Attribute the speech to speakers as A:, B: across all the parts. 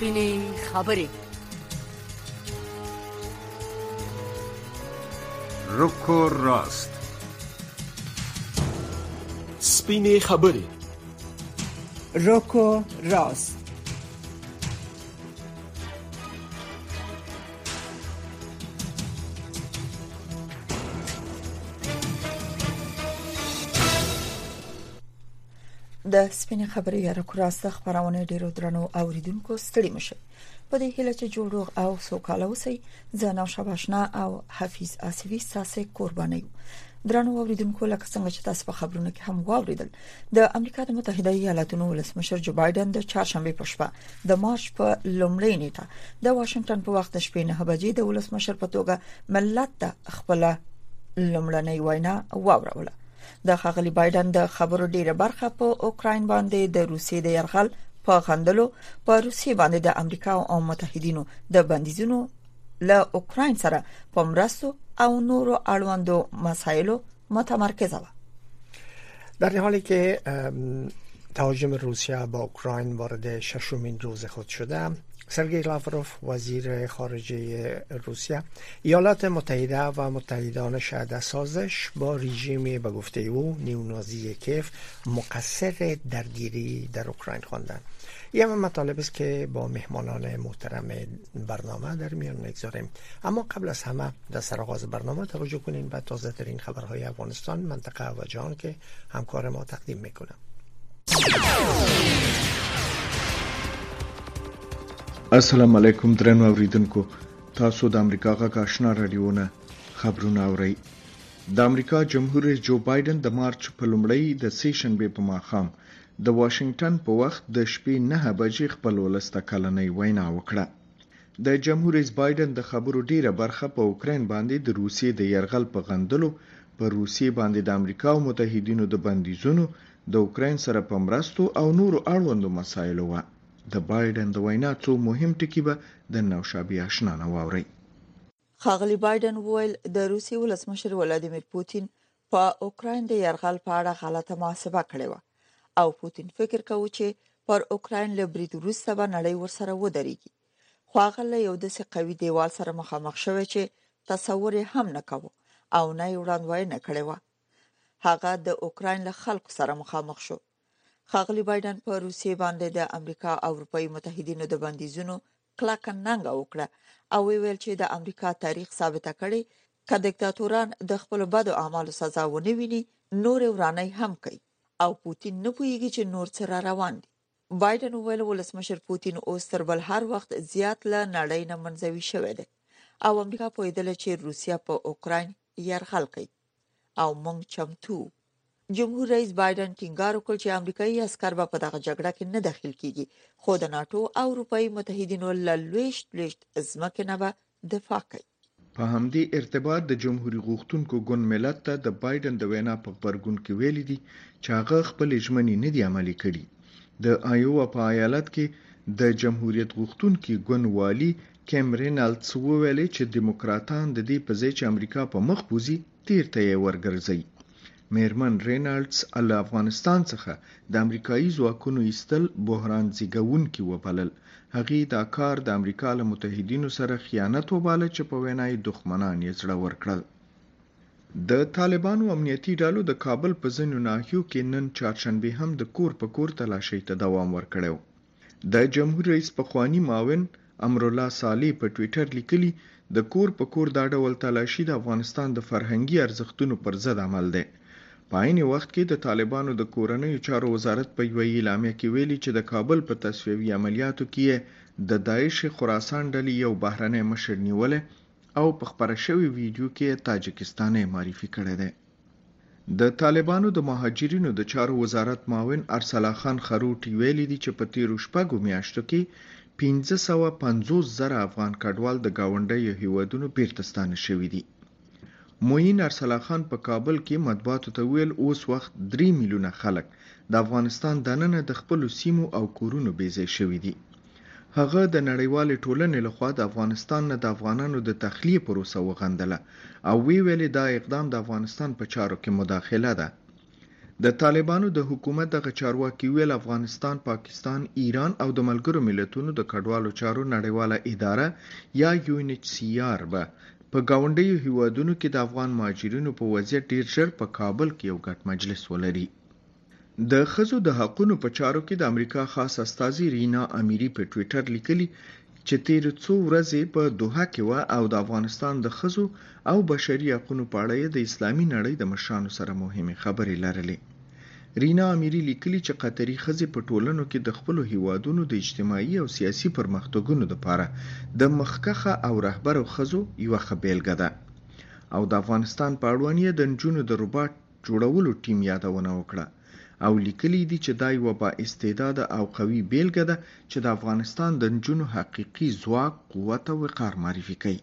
A: سپینې خبرې.
B: رکو راست.
C: سپینې خبرې.
D: رکو راست. د سپینې خبرې یا رکو راست خبرونه ډیرو درنو اوریدونکو ستړي مشه. په دې هیله چې جوړ او سوکاله اوسئ. زه نوشابه آشنا او حفیظ آصفی ساسه قرباني. درنو اوریدونکو لکه څنګه چې تاسو په خبرونو کې هم واوریدل، د امریکا د متحده ایالاتونو ولسمشر جو بایدن د چهارشنبه په شپه د مارچ په لومړۍ نیټه د واشنگټن په وخت د شپې 9 بجې د ولسمشر په توګه ملت ته خپل لومړنۍ وینا واوروله. د ښاغلي بایدن د خبرو ډیره برخه په اوکراین باندې د روسیې د یرغل په خندلو په روسیې باندې د امریکا او متحدینو د بندیزونو له اوکراین سره په مرستو او نورو اړوندو مسایلو متمرکزه و.
E: در حالی که تهاجم روسیه با اوکراین وارد ششمین روز خود شده، سرگئی لاوروف وزیر خارجه روسیه ایالات متحده و متحدانش در سازش با رژیم به گفته او نیونازی کیف مقصر درگیری در اوکراین خواندند. این مطالب است که با مهمانان محترم برنامه در میان میگذاریم. اما قبل از همه در سرآغاز برنامه توجه کنین به تازه ترین خبرهای افغانستان، منطقه و جهان که همکار ما تقدیم میکنم.
F: السلام علیکم درنو اوریدونکو، تاسو د امریکا غږ آشنا رادیوونه خبرونه اورئ. د امریکا جمهور رئیس جو بایدن د مارچ په لومړۍ د سیشنبه په ماښام د واشنگټن په وخت د شپې 9 بجې خپل ولسته کلنۍ وینا وکړه. د جمهور رئیس بایدن د خبرو ډیره برخه په اوکراین باندې د روسیې د یرغل په غندلو، په روسیې باندې د امریکا او متحدینو د بندیزونو، د اوکراین سره په مرستو او نورو اړوندو مسایلو و. د بایدن د وینا څو مهم ټکي به د نوشابه آشنا نه واوري.
D: ښاغلي بایدن وویل د روسیې ولسمشر ولادیمیر پوتین په اوکراین د یرغل په اړه غلطه محاسبه کړې و او پوتین فکر کوي چې پر اوکراین له برید وروسته به نړۍ ورسره ودرېږي. خو هغه له یو داسې قوي دیوال سره مخامخ شوی چې تصور هم نه کوو او نه یې وړاندوینه کړې و. هغه د اوکراین له خلکو سره مخامخ شو. ښاغلي بایدن په روسیې باندې د امریکا او اروپایي متحدینو د بندیزونو کلکه ننګه وکړه او ویل چې د امریکا تاریخ ثابته کړي چې دیکتاتوران د خپل بدو اعمالو سزا ونه ویني نور ورانه هم کوي او پوتین نه پوهیږي چې نور څه را روان دي. بایدن ویل ولسمشر پوتین اوس تر بل هر وخت زیات له نړۍ نه منزوي شوی دی او امریکا پوهیدله چې روسیه په اوکراین یرغل کوي او موږ چمتو. جمهور رئیس بایدن ټینګار وکړ چې امریکایي عسکر به په دغه جګړه کې نه داخل کیږي، خو د ناتو او اروپایي متحدینو له لویشت ځمکې نه به دفاع کوي.
F: په همدې ارتباط د جمهوریت غوښتونکو ګوند ملت ته د بایدن د وینا په خبرګون کې ویلي دي چې هغه خپل ژمنې نه دي عملي کړي. د آیووا په ایالت کې د جمهوریت غوښتونکو ګوند والی کیمرن الټس وویل چې دیموکراتان د دې په ځای چې امریکا په مخ بوزي تیر ته یې ورګرځي. میرمن رینالډز له افغانستان څخه د امریکایي ځواکونو ایستل بحران زیږونکي وبلل. هغې دا کار د امریکا له متحدینو سره خیانت وباله چې په وینا یې دښمنان یې زړه ورکړل. د طالبانو امنیتي ډلو د کابل په ځینو ناحیو کې نن چهارشنبه هم د کور په کور تلاشۍ ته دوام ورکړی. د جمهور رئیس پخوانی معاون امرالله صالح په ټویټر لیکلي د کور په کور دا ډول تلاشي د افغانستان د فرهنګي ارزښتونو پر ضد عمل دی. په عین وخت کې د طالبانو د کورنیو چارو وزارت په یوه اعلامیه کې ویلي چې د کابل په تصفیوي عملیاتو کې د داعش خراسان ډلې یو بهرنی مشر نیولې او په خبره شوی ویډیو کې تاجکستان معرفي کړی دی. د طالبانو د مهاجرینو د چارو وزارت معاون ارسلا خان خروټي ویلي دي چې په تیرو شپږو میاشتو کې 550,000 افغان کډوال د گاونډیو هیوادونو بیرته ستانه شوي دي. موین ارسلا خان په کابل کې مطبوعاتو ته ویل اوس وخت 3 میلیونه خلک د افغانستان دننه د خپل سیمو او کورونو بیځای شوي دي. هغه د نړیوالې ټولنې لخوا د افغانستان نه د افغانانو د تخلیه پروسه وغندله او ویل دا اقدام د افغانستان په چارو کې مداخله ده. د طالبانو د حکومت د چارواکي ویل افغانستان، پاکستان، ایران او د ملګرو ملتونو د کډوالو چارو نړیواله اداره یا UNHCR به په گاونډیو هیوادونو کې د افغان مهاجرینو په وضعیت ډیر ژر په کابل کې یو ګډ مجلس ولري. د ښځو د حقوقو په چارو کې د امریکا خاص استازي رینا امیری په ټوئیټر لیکلي چې تیر څو ورځې په دوحه کې و او د افغانستان د ښځو او بشري حقوقو په اړه د اسلامي نړۍ د مشرانو سره مهمه خبرې لرلې. رینا امیری لیکلي چې قطري ښځې په ټولنو کې د خپل هیوادونو د اجتماعي او سیاسي پرمختګونو لپاره د مخکخه او رهبر ښځو یو ښه بیلګه ده او د افغانستان په اړوند د نجونو د روباټ جوړولو ټیم یادونه وکړه او لیکلي دي چې دا یو با استعداد او قوي بیلګه ده چې د افغانستان د نجونو حقيقي ځواک، قوت او وقار معرفي کوي.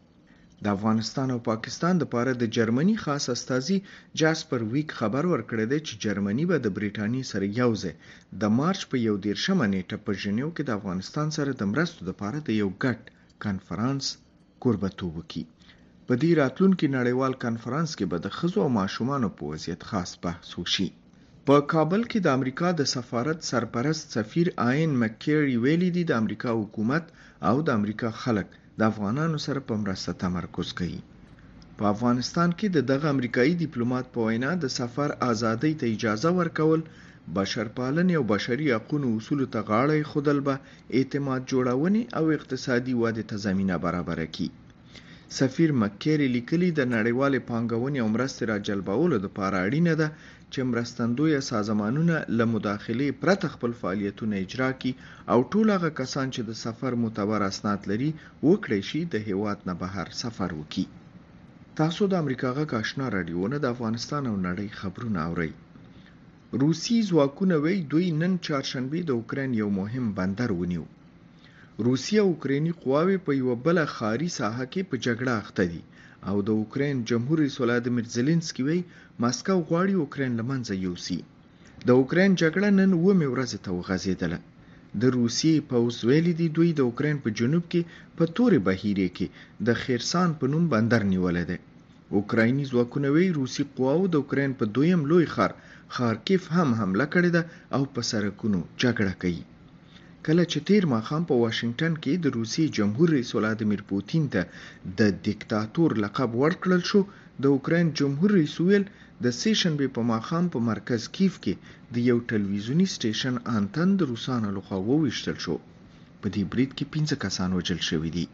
F: د افغانستان او پاکستان لپاره د جرمني خاص استازي جاسپر ویک خبر ورکړی دی چې جرمني به د بریټانیې سره یوځای د مارچ په 11 نیټه په ژنیو کې د افغانستان سره د مرستو لپاره د یو ګډ کانفرنس کوربتوب وکړي. په دې راتلونکي نړیوال کانفرنس کې به د ښځو او ماشومانو په وضعیت خاص بحث وشي. په کابل کې د امریکا د سفارت سرپرست سفیر آین مککری ویلي دي د امریکا حکومت او د امریکا خلک د افغانانو سره په مرسته تمرکز کوي. په افغانستان کې دغه امریکایي ډیپلوماټ په وینا د سفر ازادۍ ته اجازه ورکول، بشرپالنې او بشري حقوقو اصولو ته غاړه ایښودل به اعتماد جوړونې او اقتصادي ودې ته زمینه برابره کړي. سفیر مککری لیکلي د نړیوالې پانګونې او مرستې راجلبولو لپاره اړینه ده چې مرستندویه سازمانونه له مداخلې پرته خپل فعالیتونه اجرا کړي او ټول هغه کسان چې د سفر معتبر اسناد لري وکړي شي د هیواد نه بهر سفر وکړي. تاسو د امریکا غږ آشنا رادیوونه د افغانستان او نړۍ خبرونه اورئ. روسي ځواکونه وایي دوی نن چهارشنبه د اوکراین یو مهم بندر ونیو. روسیه او اوکرایني قواوې په یو بل خاري ساحه کې په جګړه اخته دي او د اوکراین جمهور رئیس ولادیمیر زيلنسکي وایي ماسکو غواړي اوکراین لمنځه یوسي. د اوکراین جګړه نن 9 ورځې ته وغځېدله. د روسیې پوځ ویلي دي دوی د اوکراین په جنوب کې په تورې بهیرې کې د خیرسان په نوم بندر نیولې ده. اوکرایني ځواکونه وایي روسي قواو د اوکراین په دویم لوی ښار خارکیف هم حمله کړې ده او په سرکونو جګړه کوي. کله چې تیر ماښام په واشنگټن کې د روسیې جمهور رئیس ولادیمیر پوتین ته د دیکتاتور لقب ورکړل شو، د اوکراین جمهور رئیس ویل د سیشنبه په ماښام په مرکز کیف کې د یو ټلویزیونی سټیشن انتن د روسانو لخوا وویشتل شو. په دې برید کې 15 کسان وژل شوي دي.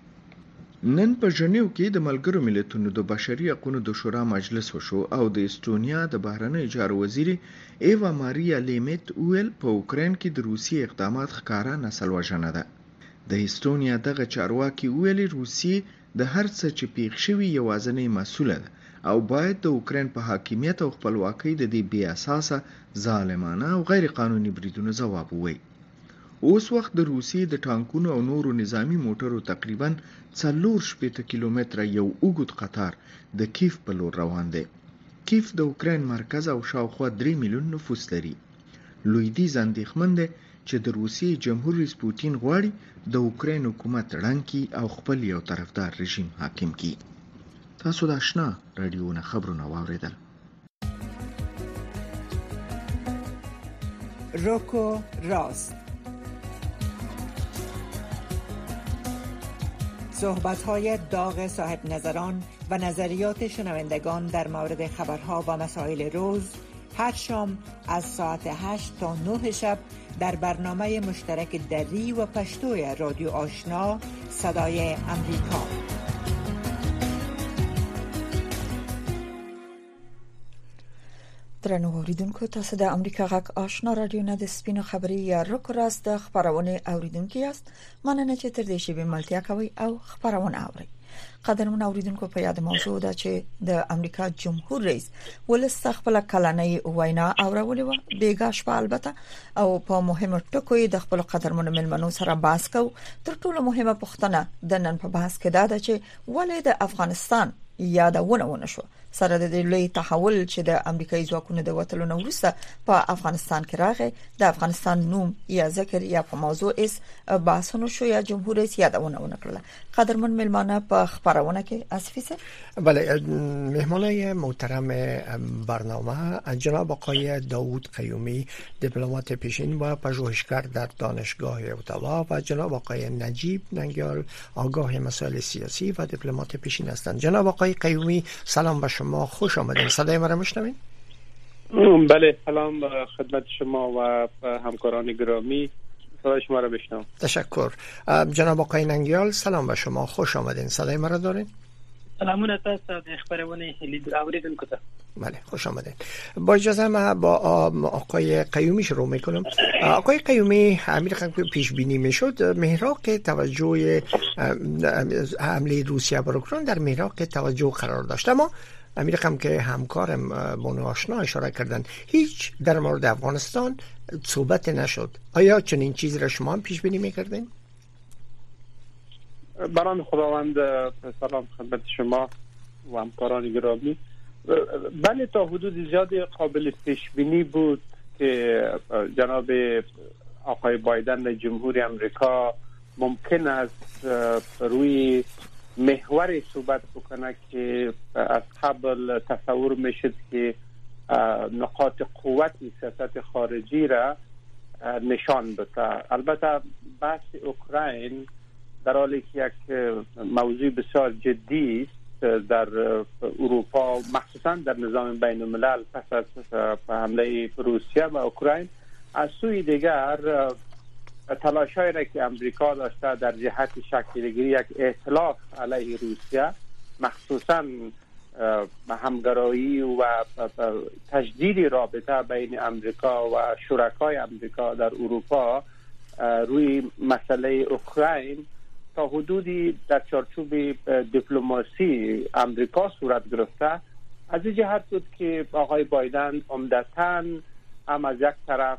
F: نن په ژنیو کې د ملګرو ملتونو د بشري حقوقو د شورا مجلس وشو او د استونیا د بهرنیو چارو وزیر ایوا ماریا لیمیت ویل په اوکراین کې د روسیې اقدامات ښکارا نسل وژنه ده. د استونیا دغه چارواکي ویل روسیې د هر څه چې پیښ شوی یوازینی مسؤله ده او باید د اوکراین په حاکمیت او خپلواکۍ د دې بې اساسه ظالمانه او غیر قانوني بریدونو ځواب ووایي. اوس وخت د روسیې د ټانکونو او نورو نظامی موټرو تقریباً 4 کیلومتره یو اوږد قطار د کیف په لور روان دی. کیف د اوکراین مرکز او شاوخوا 3 میلیون نفوس لري. لویدیځ اندېښمن دی چې د روسیې جمهور رئیس پوتین غواړي د اوکراین حکومت ړنګ کړي او خپل یو طرفدار رژیم حاکم کړي. تاسو د آشنا رادیوونه خبرونه واوریدل.
A: روکو راست، صحبت‌های داغ صاحب نظران و نظریات شنوندگان در مورد خبرها و مسائل روز هر شام از ساعت 8 تا 9 شب در برنامه مشترک دری و پشتوی رادیو آشنا صدای امریکا.
D: درنو اوریدونکو، تاسو د امریکا غږ آشنا رادیو نه د سپینو خبري یا روکو راست د خبرونه اوریدونکو یاست. مننه چې تر دې شی به ملتیا کوي او خبرونه اوري. قدرمن اوریدونکو، په یاد موضوع ده چې د امریکا جمهور رئیس ولس خپل کلنۍ وینا اورولې و بیګاش په البته او په مهمه ټکو د خپل قدرمن ملمنو سره بحث کو. تر ټولو مهمه پوښتنه د نن په بحث کې ده چې ولې د افغانستان یادونه ونه شو سره د لوی تحول چې د امریکایي ځواکونو د وټلو نو وروسته په افغانستان کې راغی د افغانستان نوم یا ذکر یا په موضوع اس باسنو شو یا جمهور رئیس یادونه ونکړه. قدرمن ملمانه په خبرونه کې اسفی سه.
E: بله، مهمانای محترم برنامه جناب آقای داوود قیومی دیپلمات پیشین و پژوهشگر در دانشگاه اتاوا و جناب آقای نجیب ننگیال آگاه مسائل سیاسی و دیپلمات پیشین هستند. جناب آقای قیومی سلام به شما، خوش آمدید. صدای ما را میشنوید؟
G: بله، سلام خدمت شما و همکاران گرامی، صدای شما را میشنوم.
E: تشکر. جناب آقای ننگیال سلام به شما، خوش آمدید. صدای ما را دارین؟
H: سلامونه تاسو د خبرونه لید اوریدونکو ته.
E: بله، خوش آمدید. با اجازه ما با آقای قیومی شروع میکنم. آقای قیومی، همین رقم پیش بینی میشد محراق توجه حمله روسیه بر اوکراین در محراق توجه قرار داشت، اما همین رقم که همکارم بانو آشنا اشاره کردن هیچ در مورد افغانستان صحبت نشد. آیا چنین چیزی را شما هم پیش بینی میکردین؟
G: بران خداوند، سلام خدمت شما و همکاران گرامی. بله، تا حدود زیادی قابل پیش بینی بود که جناب آقای بایدن جمهوری آمریکا ممکن است روی محور صحبت بکنه که از قبل تصور میشد که نقاط قوت سیاست خارجی را نشان بده. البته بحث اوکراین در حالی که یک موضوع بسیار جدی است در اروپا، مخصوصا در نظام بین الملل پس از حمله روسیه و اوکراین، از سوی دیگر تلاش‌هایی را که امریکا داشته در جهت شکل‌گیری یک ائتلاف علیه روسیه، مخصوصا همگرایی و تجدید رابطه بین امریکا و شرکای امریکا در اروپا روی مسئله اوکراین تا حدودی در چارچوب دیپلماسی امریکا صورت گرفته. از این جهت بود که آقای بایدن عمدتاً هم از یک طرف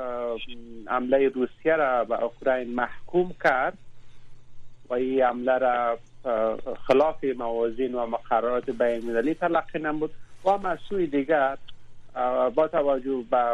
G: حمله روسیه را به اوکراین محکوم کرد و این حمله را خلاف موازین و مقررات بین المللی تلقی نمود و هم از سوی دیگر با توجه به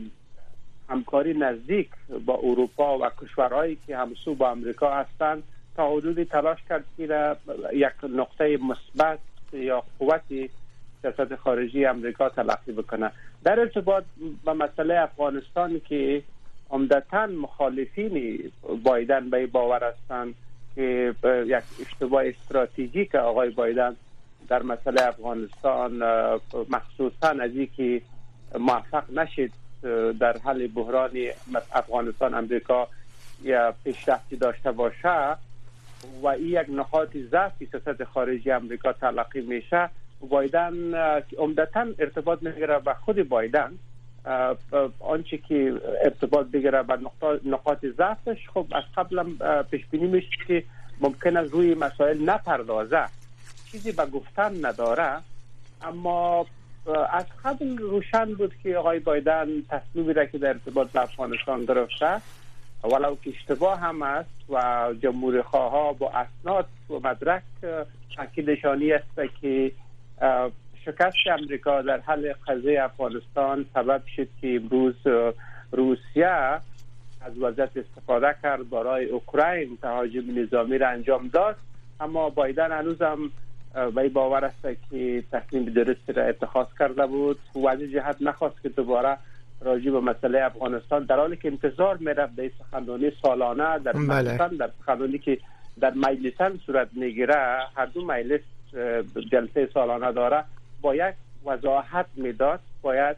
G: همکاری نزدیک با اروپا و کشورهایی که همسو با امریکا هستند تا حدودی تلاش کرد که یک نقطه مثبت یا قوتی سیاست خارجی امریکا تلقی بکنه. در ارتباط با مسئله افغانستان که عمدتاً مخالفین بایدن به باور هستند که یک اشتباه استراتژیک آقای بایدن در مسئله افغانستان، مخصوصاً از اینکه موفق نشد در حل بحران افغانستان امریکا یا پیشرفتی داشته باشه و این یک نقاط ضعف سیاست خارجی امریکا تلقی میشه، بایدن عمدتاً ارتباط میگیره به خود بایدن، آنچه که ارتباط بگیره به نقاط ضعفش خب از قبل پیش بینی میشه که ممکن است روی مسائل نپردازه، چیزی به گفتن نداره، اما از قبل روشن بود که آقای بایدن تصمیمی را که در ارتباط با افغانستان گرفته ولو که اشتباه هم است و جمهوری خواها با اسناد و مدرک تاکیدشانی است که شکست امریکا در حل قضیه افغانستان سبب شد که امروز روسیه از وضعیت استفاده کرد برای اوکراین تهاجم نظامی را انجام داد، اما بایدن هنوز هم به باور است که تصمیم درستی را اتخاذ کرده بود و از این جهت نخواست که دوباره راجع به مسئله افغانستان، در حالی که انتظار میرفت در سخنرانی سالانه در در سخنرانی که در مجلسان صورت میگیره، هر دو مجلس جلسه سالانه داره، باید وضاحت میداد، باید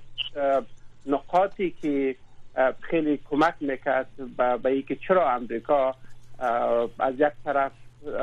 G: نقاطی که خیلی کمک میکرد به اینکه چرا امریکا از یک طرف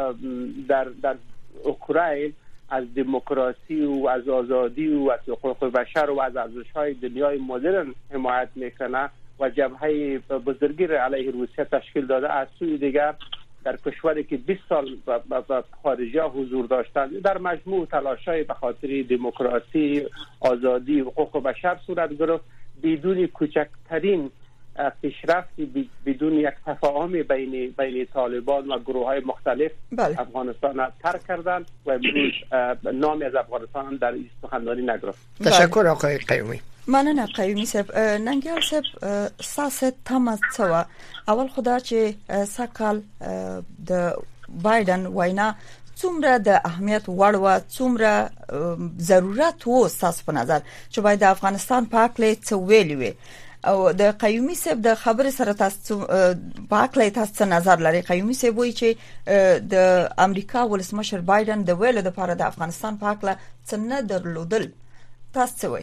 G: در اوکراین از دموکراسی و از آزادی و از حقوق بشر و از ارزش‌های دنیای مدرن حمایت میکنه و جبهه بزرگی را علیه روسیه تشکیل داده، از سوی دیگر در کشوری که 20 سال خارجی‌ها حضور داشتند در مجموع تلاش‌های به خاطر دموکراسی، آزادی و حقوق بشر صورت گرفت بدون کوچکترین پیشرفتی بدون یک تفاهم بین طالبان و گروه‌های مختلف افغانستان را ترک کردند و امروز نامی از افغانستان در این سخنرانی نگرفت.
E: تشکر آقای قیومی.
D: مننه قیومی صاحب. ننګیال صاحب ساسه تمه څه اول خدا چې سکهال د بایدن وینا څومره د اهمیت وړ و څومره ضرورت و تاسو په نظر چې باید د افغانستان په اړه څه ویلي وي او د قیومی صاحب د خبرې سره تاسو په اړه تاسو نظر لري؟ قیومی صاحب وایي چې د امریکا ولسمشر بایدن د ویلو لپاره د افغانستان په اړه څه نه درلودل. تاسو څه وایي؟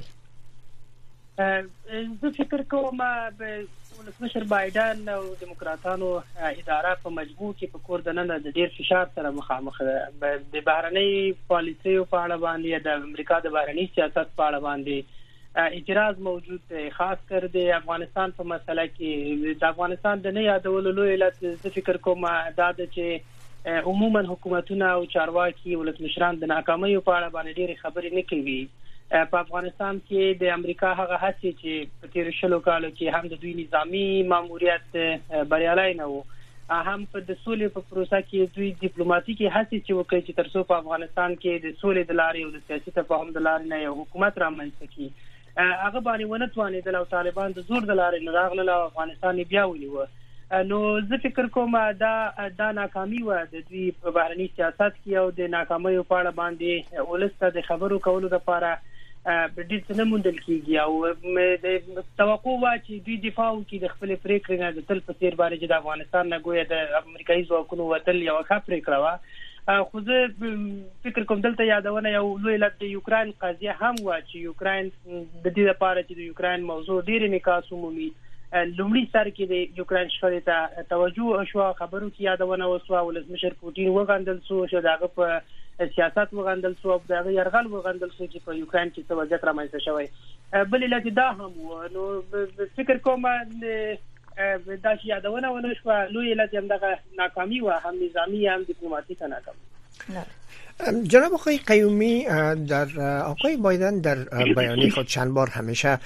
H: زه فکر کوم ولسمشر بایدن او دیموکراتانو اداره په مجموع کې په کور دننه د ډیر فشار سره مخامخ ده. د بهرنۍ پالیسي په اړه باندې د امریکا د بهرنۍ سیاست په اړه باندې اعتراض موجود دی، خاص کر د افغانستان په مسله کې. د افغانستان د نه یادولو لوی علت زه فکر کوم دا ده چې عموما حکومتونه او چارواکي ولسمشران د ناکامۍ په اړه باندې ډېر خبرې نه کوي. په افغانستان کې د امریکا هغه هڅې چې په تیر شلو کالو کې هم د دوی نظامی ماموریت بریالي نه وو، هم په د سولې په پروسه کې دوی ډیپلوماټیکي هڅې چې وکړي چې ترڅو په افغانستان کې د سولې د لارې او د سیاسي تفاهم د لارې نه یو حکومت رامنځته کړي، هغه باندې ونه توانېدل او طالبان د زور د لارې نه راغلل او افغانستان بیا ونیو. نو زه فکر کوم دا ناکامي و د دوی په بهرني سیاست کې او د ناکامۍ په اړه باندې ولسته د خبرو کولو لپاره ډېر څه نه موندل کېږي او د توقع و چې دوی دفاع وکړي د خپلې پرېکړې نه د تل په څېر باندې چې د افغانستان نه ګویا د امریکایي ځواکونو وتل یوه ښه پرېکړه وه. خو زه فکر کوم دلته یادونه یو لوی علت د یوکراین قضیه هم وه چې یوکراین د دې لپاره چې د یوکراین موضوع ډېر انعکاس ومومي لومړي سر کې د یوکراین شخړې ته توجه شوه، خبرو کې یادونه وسوه، ولسمشر پوتین وغندل شو چې دغه په سیاست وغندل شو او دغه یرغل وغندل شو چې په یوکراین کې څه وضعیت رامنځته شوی. بل علت دا هم و. نو فکر کوم دا چې یادونه ونه شوه لوی علت هم دغه ناکامي و، هم نظامی هم دیپلماتیک ناکامي.
E: جناب آقای قیومی، در آقای بایدن در بیانیه خود چند بار همیشه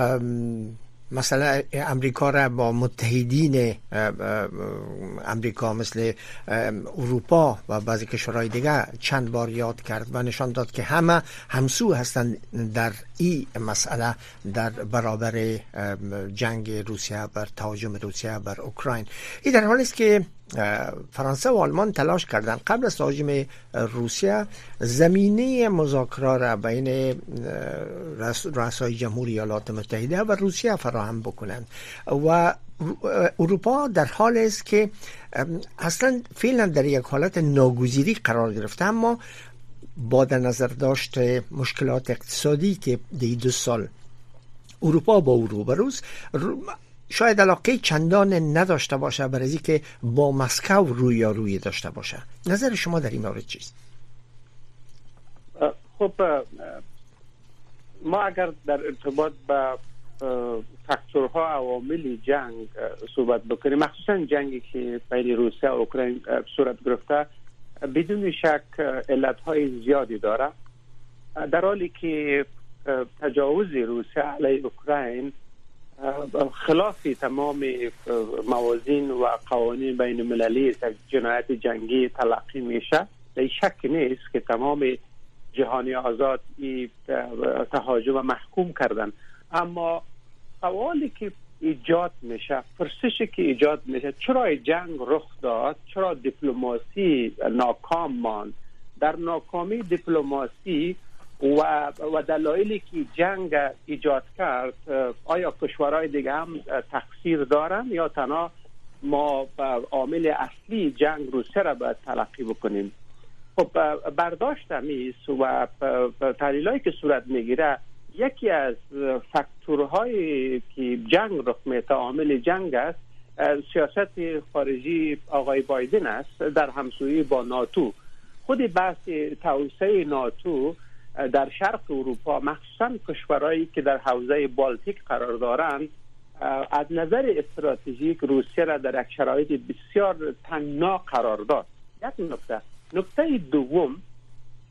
E: مثلا امریکا را با متحدین امریکا مثل اروپا و بعضی کشورهای دیگه چند بار یاد کرد و نشان داد که همه همسو هستند در این مسئله در برابر جنگ روسیه بر تهاجم روسیه بر اوکراین. این در حالی است که فرانسه و آلمان تلاش کردند قبل از تهاجم روسیه زمینه مذاکرات را بین رؤسای جمهوری ایالات متحده و روسیه فراهم بکنند و اروپا در حال است که اصلا فعلا در یک حالت ناگزیری قرار گرفته، اما با در نظر داشت مشکلات اقتصادی که دی 2 سال اروپا با او روبروست شاید علاقه چندان نداشته باشه برای که با مسکو رویارویی داشته باشه. نظر شما در این مورد چیست؟
G: خب ما اگر در ارتباط با فاکتورها عوامل جنگ صحبت بکنیم، مخصوصا جنگی که بین روسیه و اوکراین صورت گرفته، بدون شک علتهای زیادی داره، در حالی که تجاوز روسیه علیه اوکراین خلاف تمام موازین و قوانین بین المللی جنایت جنگی تلقی میشه. در شک نیست که تمام جهانی آزاد این تهاجم محکوم کردن، اما سوالی که ایجاد میشه، پرسشی که ایجاد میشه، چرا جنگ رخ داد؟ چرا دیپلماسی ناکام ماند؟ در ناکامی دیپلماسی و دلایلی که جنگ ایجاد کرد، آیا کشورهای دیگه هم تقصیر دارن یا تنها ما عامل اصلی جنگ روسیه را باید تلقی بکنیم؟ خب برداشت همیست و تحلیلایی که صورت میگیره، یکی از فاکتورهای که جنگ رخ میده، عامل جنگ است، سیاست خارجی آقای بایدن است در همسویی با ناتو. خود بحث توسعه ناتو در شرق اروپا، مخصوصا کشورهایی که در حوزه بالتیک قرار دارند، از نظر استراتژیک روسیه را در یک شرایط بسیار تنگنا قرار داد. یک نکته دوم،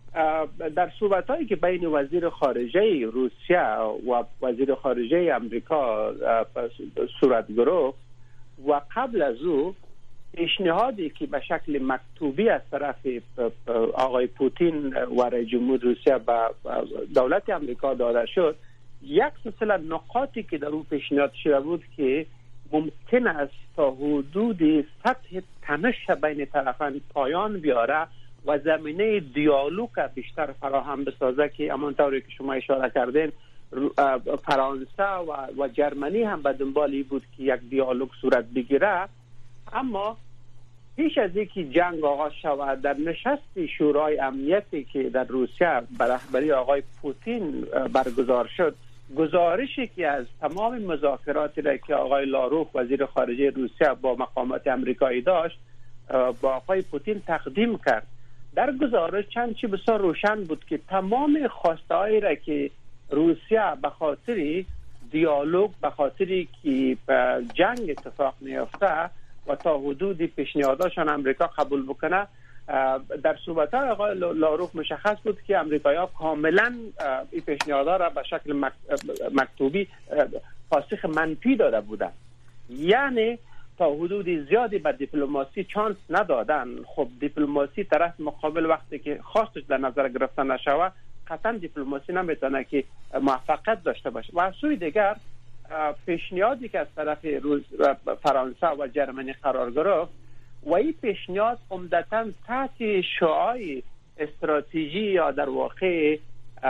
G: در صحبت‌هایی که بین وزیر خارجه روسیه و وزیر خارجه امریکا صورت گرفت و قبل از او پیشنهادی که به شکل مکتوبی از طرف آقای پوتین و رئیس جمهور روسیه به دولت امریکا داده شد، یک سلسله نقاطی که در اون پیشنهاد شده بود که ممکن است تا حدود سطح تنش بین طرفین پایان بیاره و زمینه دیالوگ بیشتر فراهم بسازه که همانطوری که شما اشاره کردین فرانسه و جرمنی هم به دنبالی بود که یک دیالوگ صورت بگیره. اما پیش از اینکه جنگ آغاز شود در نشست شورای امنیتی که در روسیه به رهبری آقای پوتین برگزار شد، گزارشی که از تمام مذاکراتی را که آقای لاروف وزیر خارجه روسیه با مقامات امریکایی داشت با آقای پوتین تقدیم کرد. در گزارش چند چیز بسیار روشن بود که تمام خواسته‌هایی را که روسیه به خاطر دیالوگ، به خاطری که جنگ اتفاق میفته و تا حدودی پیشنهاداشان امریکا قبول بکنه، در صحبت‌های آقای لاروف مشخص بود که امریکایی‌ها کاملا این پیشنهادها را به شکل مکتوبی پاسخ منفی داده بودند. یعنی تا حدود زیادی به دیپلماسی چانس ندادن. خب دیپلماسی طرف مقابل وقتی که خواستش در نظر گرفته نشود قطعا دیپلماسی نمیتونه که موفقیت داشته باشه. و از سوی دیگر پیشنهادی که از طرف فرانسه و جرمنی قرار گرفت و این پیشنهاد عمدتاً تحت شعاع استراتژی یا در واقع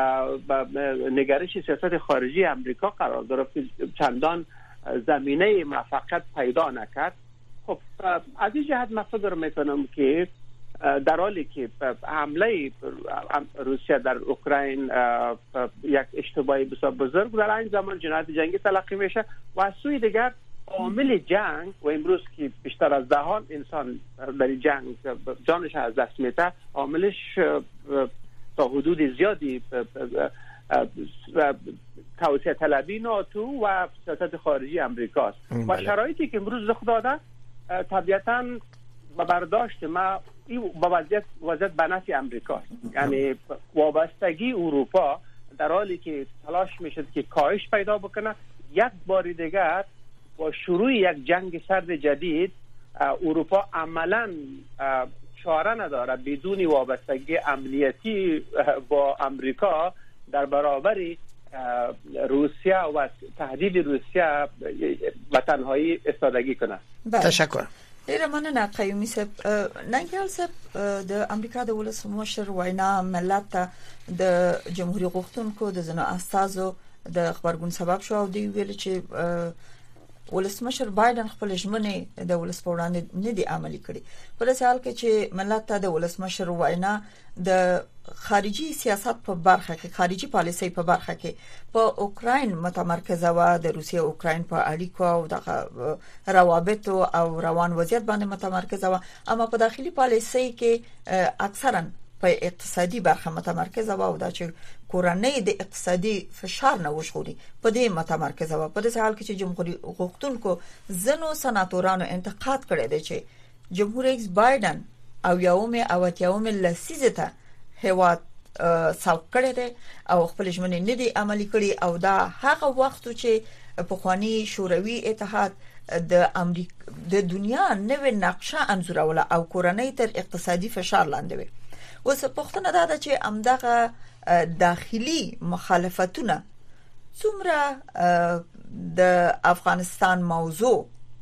G: نگرش سیاست خارجی امریکا قرار گرفت، چندان زمینه موفقیت پیدا نکرد. خب از این جهت من فکر میکنم که در حالی که حمله روسیه در اوکراین یک اشتباهی بسیار بزرگ در این زمان جنایت جنگی تلقی میشه و از سوی دیگر عامل جنگ و امروز که بیشتر از 10 انسان در جنگ جانش از دست میده، عاملش تا حدود زیادی توسعه طلبی ناتو و سیاست خارجی امریکاست. و شرایطی که امروز رخ داده طبیعتاً با برداشت ما این با وضعیت به نفع امریکاست. یعنی وابستگی اروپا در حالی که تلاش میشد که کاهش پیدا بکنه، یک بار دیگر با شروع یک جنگ سرد جدید اروپا عملاً چاره نداره بدون وابستگی امنیتی با امریکا در برابر روسیه و تهدید روسیه به تنهایی استادگی کنه.
E: تشکر.
D: ډیره مننه قیومي صاحب. ننګیال صاحب د امریکا د ولسمشر وینا ملت ته د جمهوریت غوښتونکو د ځنو استازو د خبرګون سبب شو او دی ویل چې ولسمشر بایدن خپل ژمنې د ولس په وړاندې نه دي عملي کړي. په داسې حال کې چې ملت ته د ولسمشر وینا د خارجي سیاست په برخه کې، خارجي پالیسۍ په برخه کې په اوکراین متمرکزه و، د روسیه اوکراین په اړیکو او د روابط او روان وضعیت باندې متمرکزه و، اما په داخلي پالیسۍ کې اکثرا په اقتصادي برخه متمرکزه و او دا چې کورنۍ د اقتصادي فشار نه وښوري په دې متمرکزه و. په دې حال کې چې جمهوریت غوښتونکو زنو سناتورانو انتقاد کړی دی چې جمهور رئیس بایدن او یومه لسیزه ته هیواد ساو کړی دی او خپل ژمنې نه دي عملي کړي، او دا هغه وخت چې په خواني شوروي اتحاد د امریکا د دنیا نوې نقشه انځوروله او کورنۍ تر اقتصادي فشار لاندې وي. اوس پوښتنه دا ده چې امدغه داخلي مخالفتونه څومره د افغانستان موضوع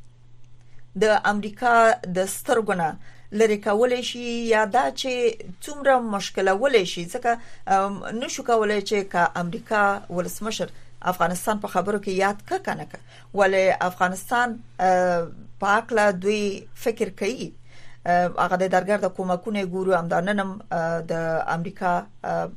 D: د امریکا د سترګونه لری کولای شي یا دا چې څومره مشکله ولې شي، ځکه نشو کولای چې کا امریکا ولسمشر افغانستان په خبرو کې یاد کنه ولې افغانستان پاکله دوی فکر کوي هغه د درګرد کومکونه ګورو امداننم د امریکا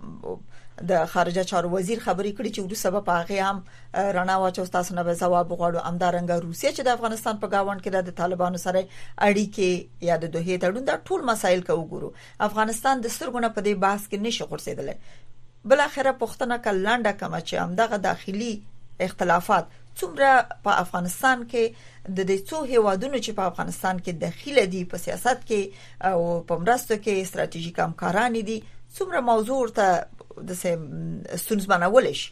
D: د خارجه چارو وزیر خبرې کړې چې وروسته په هغه هم رڼا واچو تاسو نه به جواب غواړو. امدارنګ روسیه چې د افغانستان په گاوند کې د طالبانو سره اړیکې یا د دوه تړون د ټول مسایل کو وګورو. افغانستان د سترګونه په دې بحث کې نشي خورسېدل. بل اخره پښتنه کلانډه کما چې امدغه داخلي اختلافات څومره په افغانستان کې د دې څو هیوادونو چې په افغانستان کې داخله دي په سیاست کې او په مرستو کې استراتیژیک همکاران دي، څومره موضوع ته د ستونزمنول شي.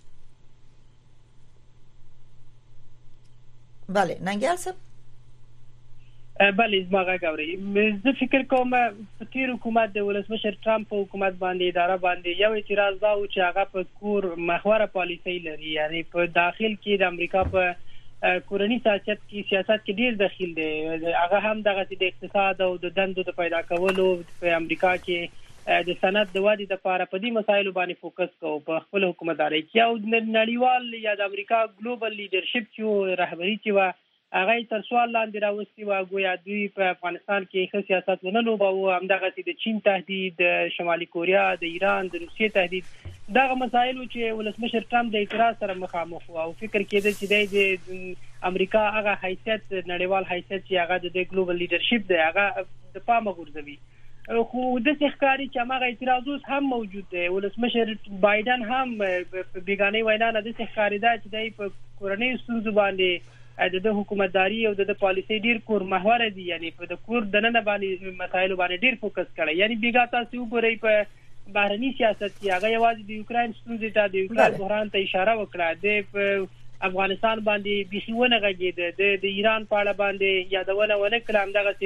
D: بله ننګیال صاحب.
H: بله زما غاوري زه فکر کوم په تیر حکومت د ولسمشر ټرمپ حکومت باندې اداره باندې یو اعتراض دا و چې هغه په کور محوره پالیسي لري، یعنی په داخل کې د امریکا په کورنی سیاست کې ډیر دخیل دی. هغه هم دغه د اقتصاد او د دندو د پیدا کولو په امریکا کې د صنعت د ودې لپاره په دې مسایلو باندې فوکس کوي په خپل حکومتداري کې، او نړیوال یا د امریکا ګلوبل لیډرشپ چې رهبری چې هغه تر سوال لاندې راوستي و. ګویا دوی په افغانستان کې ښه سیاست ونه لوباوه، همدغه د چین تهدید، د شمالي کوریا، د ایران، د روسیې تهدید، دغه مسایل چې ولسمشر ټرمپ د اعتراض سره مخامخ و او فکر کېده چې د امریکا هغه حیثیت، نړیوال حیثیت چې هغه د ګلوبل لیډرشپ دی هغه د پامه غورځوي. خو د ښکاری چې هغه اعتراض اوس هم موجود دی. ولسمشر بایدن هم په بیگانه وینا نه د ښکاری دا چې د په کورنۍ ستونزو باندې د حکومتداري او د پالیسي ډیر کور محور دي، یعنی په د کور دننه باندې مسایلو باندې ډیر فوکس کړي. یعنی بیګا تاسو وګورئ په بهرني سیاست کې هغه یوازې د یوکرين ستونزې ته، د یوکرين بحران ته اشاره وکړه، د افغانستان باندې بيخونه غږید، د ایران په اړه باندې یادونه ونه کړه، همدغه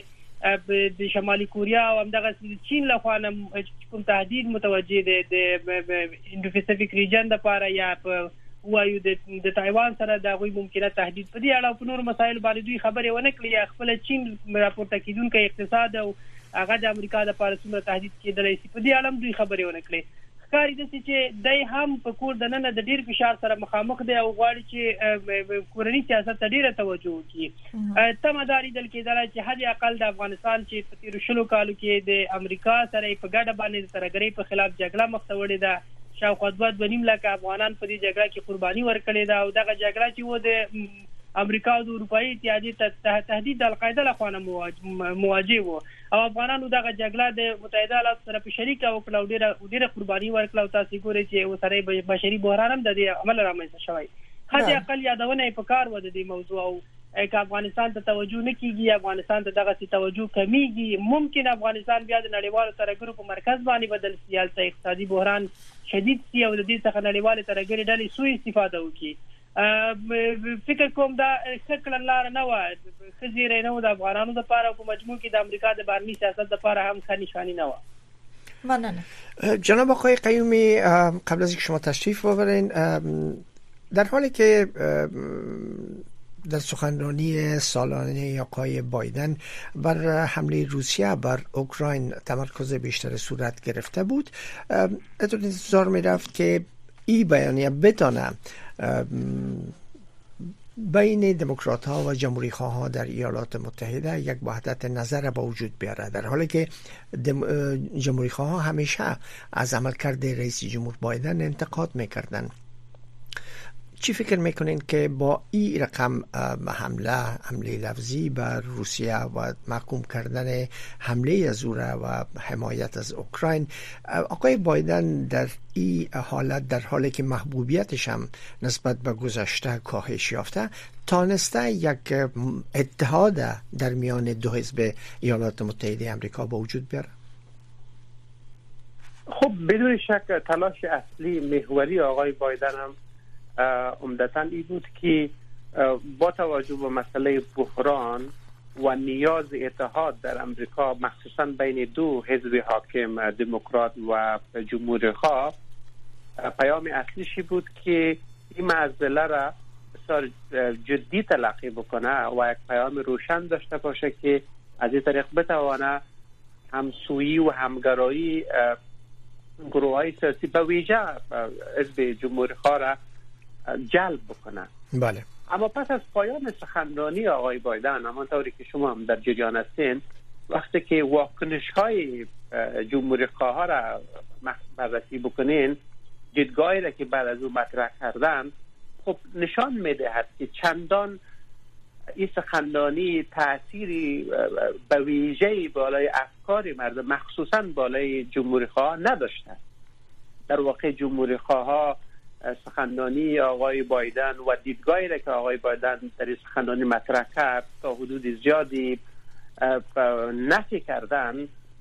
H: چې د شمالي کوریا او همدغه چین له خوا کوم تهدید متوجه دي د انډو پیسفیک ریجن لپاره یا په وایو د تایوان سره د غوي ممکنه تهدید په دې اړه په نور مسایل باندې دوی خبرې ونه کړې. خپل چین راپورته کیدونکو اقتصاد او هغه د امریکا د لپاره څومره تهدید کېدلی شي په دې اړه دوی خبرې ونه کړې. ښکاري داسې چې دای هم په کور دننه د ډیر فشار سره مخامخ دی او غواړي چې کورنی سیاست ته ډیره توجه وکړي. تمداري دل کېدل چې حد اقل د افغانستان چې په تیر شلو کالو کې د امریکا سره په ګډه باندې ترګری په خلاف جګړه مخ ته وړې ده. شاوخوا 2.5 لک افغانان په دې جګړه کې قرباني ورکړې ده او دغه جګړه چې و د امریکا او د اروپאי اتحادیې ته تهدید د القاعده لخوا مواجه و او افغانانو دغه جګړه د متحده ایالاتو سره په شریکه وکړه او ډیره قرباني ورکړه او تاسو ګورئ چې وسره بشري بحران هم د دې عمل رامنځته شوی. حتی اقل یادونه په کار و د دې موضوع او که افغانستان ته توجه نه کیږي، افغانستان ته دغه توجه کمیږي، ممکن افغانستان بیا د نړیوالو ترګرو په مرکز باندې بدل شي، یا اقتصادي بحران شدید شي او د دې څخه نړیوالې ترګرې ډلې سوء استفاده وکړي. فکر کوم دا څه لار نه و، خزیره نه و د افغانانو لپاره او په مجموع کې د امریکا د بهرني سیاست لپاره هم ښه نشانی نه و.
D: ممنون.
E: جناب آقای قیومی، قبل از اینکه شما تشریف ببرین، در حالی که در سخنرانی سالانه آقای بایدن بر حمله روسیه بر اوکراین تمرکز بیشتر صورت گرفته بود، انتظار می رفت که این بیانیه بتانه بین دموکرات ها و جمهوری خواه ها در ایالات متحده یک وحدت نظر به وجود بیاره، در حالی که جمهوری خواه ها همیشه از عملکرد رئیس جمهور بایدن انتقاد میکردن. چی فکر میکنین که با این رقم حمله لفظی بر روسیه و محکوم کردن حمله از او و حمایت از اوکراین، آقای بایدن در این حالت، در حالی که محبوبیتش هم نسبت به گذشته کاهش یافته، تانسته یک اتحاد در میان دو حزب ایالات متحده آمریکا با وجود بیاره؟
G: خب بدون شک تلاش اصلی محوری آقای بایدن هم عمدتاً این بود که با توجه به مسئله بحران و نیاز اتحاد در امریکا مخصوصاً بین دو حزب حاکم دموکرات و جمهوری خواه، پیام اصلیشی بود که این مسئله را بسیار جدی تلقی بکنه و یک پیام روشن داشته باشه که از این طریق بتوانه همسویی و همگرایی گروه‌های سیاسی به ویژه حزب جمهوری خواه را جلب بکنه.
E: بله.
G: اما پس از پایان سخنرانی آقای بایدن، همانطوری که شما هم در جریان هستین، وقتی که واکنش‌های جمهوری خواه را بررسی بکنین، دیدگاهی را که بعد از او مطرح کردن، خب نشان می‌دهد که چندان این سخنرانی تأثیری به ویژه‌ای بالای افکار مردم، مخصوصاً بالای جمهوری خواه نداشته. در واقع جمهوری خواه سخنرانی آقای بایدن و دیدگاهی را که آقای بایدن در سخنرانی مطرح کرد تا حدود زیادی نفی کردن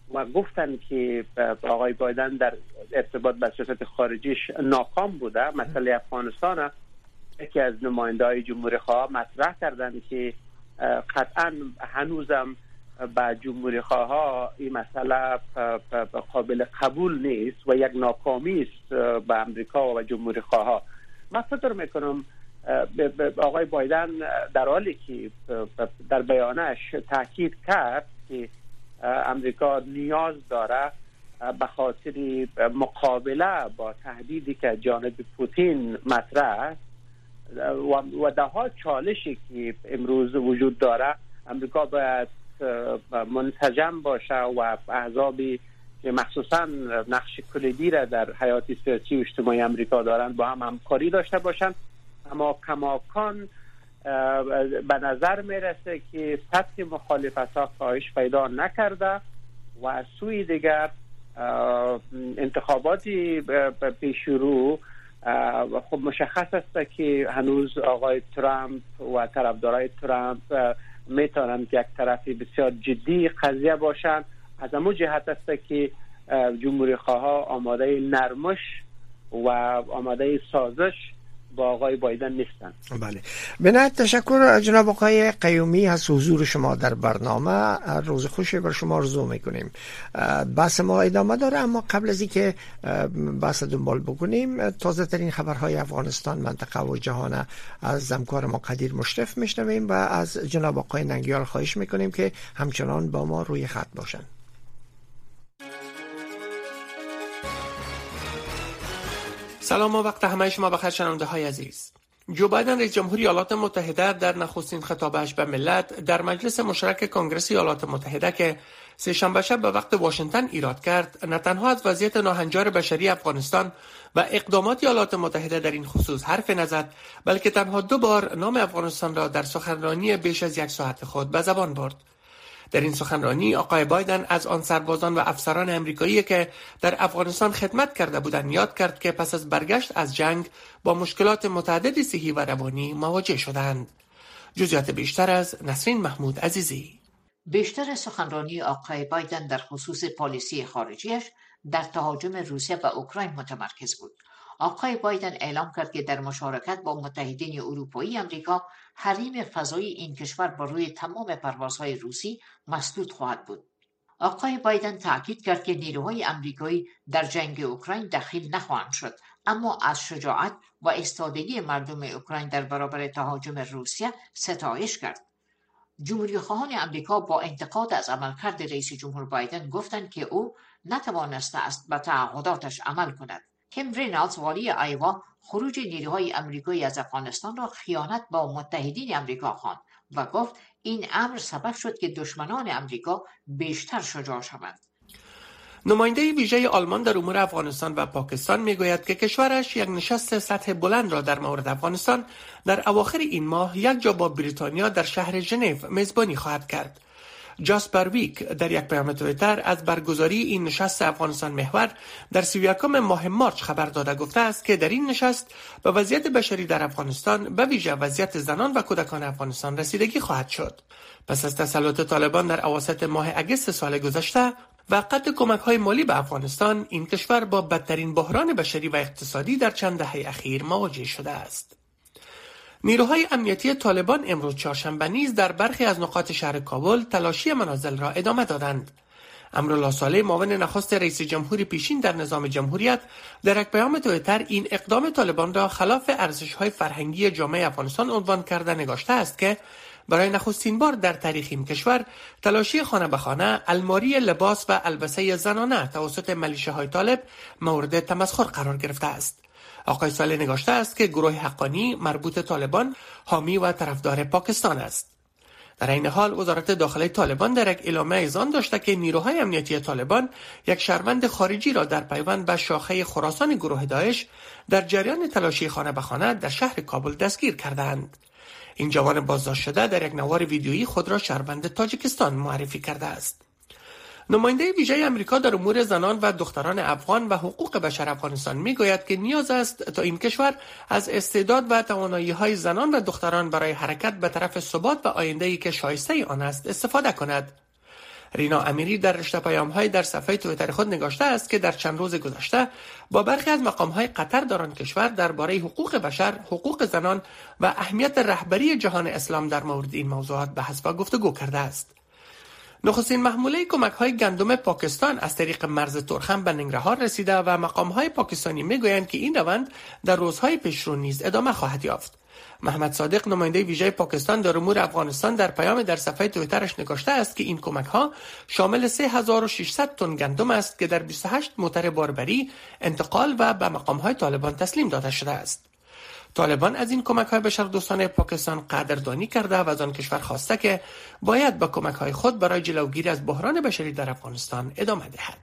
G: و گفتن که آقای بایدن در ارتباط با سیاست خارجیش ناکام بوده. مسئله افغانستان یکی از نماینده‌های جمهوری خواه مطرح کردن که قطعا هنوزم با جمهوری خواه این مسئله قابل قبول نیست و یک ناکامی است با امریکا و جمهوری خواه. من فکر میکنم آقای بایدن در حالی که در بیانش تاکید کرد که امریکا نیاز داره به خاطر مقابله با تهدیدی که جانب پوتین مطرح و ده چالشی که امروز وجود داره، امریکا باید منسجم باشه و احزابی که مخصوصا نقش کلیدی را در حیات سیاسی و اجتماعی امریکا دارند با هم همکاری داشته باشند. اما کماکان به نظر میرسه که سطح مخالفت‌ها کاهش پیدا نکرده و از سوی دیگر انتخاباتی پیش رو خب مشخص است که هنوز آقای ترامپ و طرفدارای ترامپ میتونن که یک طرفی بسیار جدی قضیه باشن. از همون جهت است که جمهوری خواه آماده نرمش و آماده سازش با آقای بایدن نیستن.
E: بله، به نهایت تشکر جناب آقای قیومی از حضور شما در برنامه. روز خوشی بر شما آرزو میکنیم. بحث ما ادامه داره، اما قبل از اینکه بحث دنبال بکنیم تازه ترین خبرهای افغانستان، منطقه و جهان از همکار ما قدیر مشرف میشنویم و از جناب آقای ننگیال خواهش میکنیم که همچنان با ما روی خط باشن.
I: سلام و وقت همه شما بخیر شنونده های عزیز. جو بایدن رئیس جمهوری ایالات متحده در نخستین خطابش به ملت در مجلس مشترک کنگره ایالات متحده که سه‌شنبه شب به وقت واشنگتن ایراد کرد، نه تنها از وضعیت ناهنجار بشری افغانستان و اقدامات ایالات متحده در این خصوص حرف نزد، بلکه تنها 2 بار نام افغانستان را در سخنرانی بیش از 1 ساعت خود به زبان برد. در این سخنرانی آقای بایدن از آن سربازان و افسران امریکایی که در افغانستان خدمت کرده بودند یاد کرد که پس از برگشت از جنگ با مشکلات متعددی صحی و روانی مواجه شدند. جزئیات بیشتر از نسرین محمود عزیزی.
J: بیشتر سخنرانی آقای بایدن در خصوص پالیسی خارجیش در تهاجم روسیه به اوکراین متمرکز بود. آقای بایدن اعلام کرد که در مشارکت با متحدین اروپایی امریکا حریم فضایی این کشور بر روی تمام پروازهای روسی مسدود خواهد بود. آقای بایدن تاکید کرد که نیروهای امریکایی در جنگ اوکراین دخیل نخواهند شد، اما از شجاعت و ایستادگی مردم اوکراین در برابر تهاجم روسیه ستایش کرد. جمهوری‌خواهان امریکا با انتقاد از عملکرد رئیس جمهور بایدن گفتند که او نتوانسته است به تعهداتش عمل کند. کیم رینالدز والی آیوا خروج نیروهای امریکایی از افغانستان را خیانت با متحدین امریکا خواند و گفت این امر سبب شد که دشمنان امریکا بیشتر شجاع شوند.
I: نماینده ویژه آلمان در امور افغانستان و پاکستان میگوید که کشورش یک نشست سطح بلند را در مورد افغانستان در اواخر این ماه یک جا با بریتانیا در شهر ژنو میزبانی خواهد کرد. جاسپر ویک در یک پیام توییتر از برگزاری این نشست افغانستان محور در 31 ماه مارس خبر داده گفته است که در این نشست به وضعیت بشری در افغانستان به ویژه وضعیت زنان و کودکان افغانستان رسیدگی خواهد شد. پس از تسلط طالبان در اواسط ماه اگست سال گذشته و قطع کمک‌های مالی به افغانستان، این کشور با بدترین بحران بشری و اقتصادی در چند دهه اخیر مواجه شده است. نیروهای امنیتی طالبان امروز چهارشنبه نیز در برخی از نقاط شهر کابل تلاشی منازل را ادامه دادند. امرالله صالح معاون نخست رئیس جمهوری پیشین در نظام جمهوریت در یک پیام توییتر این اقدام طالبان را خلاف ارزش‌های فرهنگی جامعه افغانستان عنوان کرده نگاشته است که برای نخستین بار در تاریخ این کشور تلاشی خانه به خانه، الماری لباس و البسه زنانه توسط ملیشه‌های طالب مورد تمسخر قرار گرفته است. آقای صالح نگاشته است که گروه حقانی مربوط طالبان حامی و طرفدار پاکستان است. در این حال وزارت داخلی طالبان در یک اعلامیه اذعان داشته که نیروهای امنیتی طالبان یک شهروند خارجی را در پیوند به شاخه خراسان گروه داعش در جریان تلاشی خانه به خانه در شهر کابل دستگیر کردند. این جوان بازداشت شده در یک نوار ویدیویی خود را شهروند تاجیکستان معرفی کرده است. نماینده ویژه امریکا در امور زنان و دختران افغان و حقوق بشر افغانستان میگوید که نیاز است تا این کشور از استعداد و توانایی‌های زنان و دختران برای حرکت به طرف ثبات و آینده‌ای که شایسته آن است استفاده کند. رینا امیری در رشته پیام‌های در صفحه توییتر خود نگاشته است که در چند روز گذشته با برخی از مقام‌های قطر در آن کشور درباره حقوق بشر، حقوق زنان و اهمیت رهبری جهان اسلام در مورد این موضوعات بحث و گفتگو کرده است. نخستین محموله کمک‌های گندم پاکستان از طریق مرز ترخم به ننگرهار رسیده و مقام‌های پاکستانی می‌گویند که این روند در روزهای پیشرو نیز ادامه خواهد یافت. محمد صادق نماینده ویژه پاکستان در امور افغانستان در پیام در صفحه توییترش نگاشته است که این کمک‌ها شامل 3600 تن گندم است که در 28 موتر باربری انتقال و به مقام‌های طالبان تسلیم داده شده است. طالبان از این کمک‌های بشردوستانه پاکستان قدردانی کرده و از آن کشور خواسته که باید با کمک‌های خود برای جلوگیری از بحران بشری در افغانستان ادامه دهد.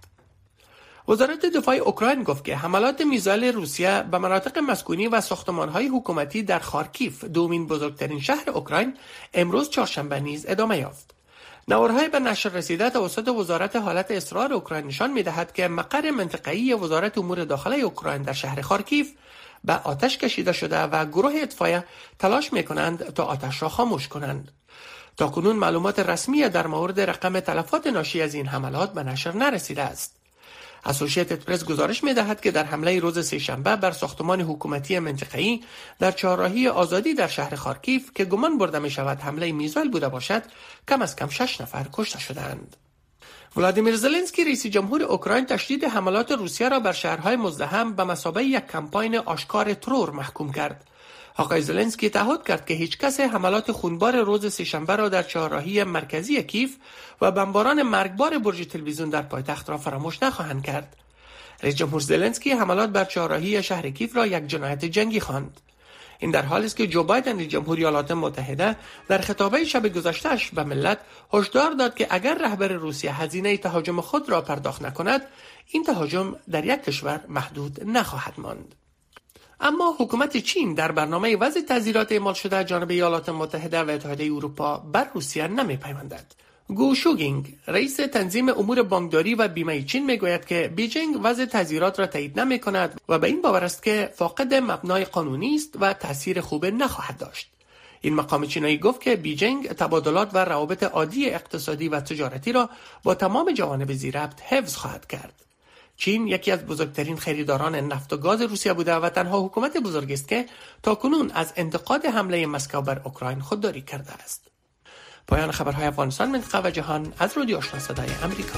I: وزارت دفاع اوکراین گفت که حملات میزایل روسیه به مناطق مسکونی و ساختمان‌های حکومتی در خارکیف، دومین بزرگترین شهر اوکراین، امروز چهارشنبه نیز ادامه یافت. نوارهای به نشر رسیده توسط وزارت حالت اضطرار اوکراین نشان می‌دهد که مقر منطقه‌ای وزارت امور داخلی اوکراین در شهر خارکیف به آتش کشیده شده و گروه اطفایه تلاش می‌کنند تا آتش را خاموش کنند. تاکنون معلومات رسمی در مورد رقم تلفات ناشی از این حملات به نشر نرسیده است. اسوسییتد پرس گزارش می‌دهد که در حمله روز سه‌شنبه بر ساختمان حکومتی منطقه‌ای در چهارراهی آزادی در شهر خارکیف که گمان برده می‌شود حمله میزایل بوده باشد، کم از کم 6 نفر کشته شدند. ولادیمیر زلنسکی رئیس جمهور اوکراین تشدید حملات روسیه را بر شهرهای مزدحم به مثابه یک کمپاین آشکار ترور محکوم کرد. آقای زلنسکی تعهد کرد که هیچ کس حملات خونبار روز سه‌شنبه را در چهارراهی مرکزی کیف و بمباران مرگبار برج تلویزیون در پایتخت را فراموش نخواهند کرد. رئیس جمهور زلنسکی حملات بر چهارراهی شهر کیف را یک جنایت جنگی خواند. این در حالی است که جو بایدن رئیس جمهور ایالات متحده در خطابه شب گذشته‌اش به ملت هشدار داد که اگر رهبر روسیه هزینه تهاجم خود را پرداخت نکند، این تهاجم در یک کشور محدود نخواهد ماند. اما حکومت چین در برنامه وضع تعزیرات اعمال شده جانب ایالات متحده و اتحادیه اروپا بر روسیه نمی‌پیوندد. گو شوگینگ رئیس تنظیم امور بانکداری و بیمه چین میگوید که بیجینگ وضع تعزیرات را تایید نمی‌کند و به این باور است که فاقد مبنای قانونی است و تأثیر خوب نخواهد داشت. این مقام چینایی گفت که بیجینگ تبادلات و روابط عادی اقتصادی و تجارتی را با تمام جوانب ذی‌ربط حفظ خواهد کرد. چین یکی از بزرگترین خریداران نفت و گاز روسیه بوده و تنها حکومت بزرگی است که تاکنون از انتقاد حمله مسکو بر اوکراین خودداری کرده است. پایان خبرهای افغانستان، منطقه و جهان از رادیو آشنا صدای آمریکا.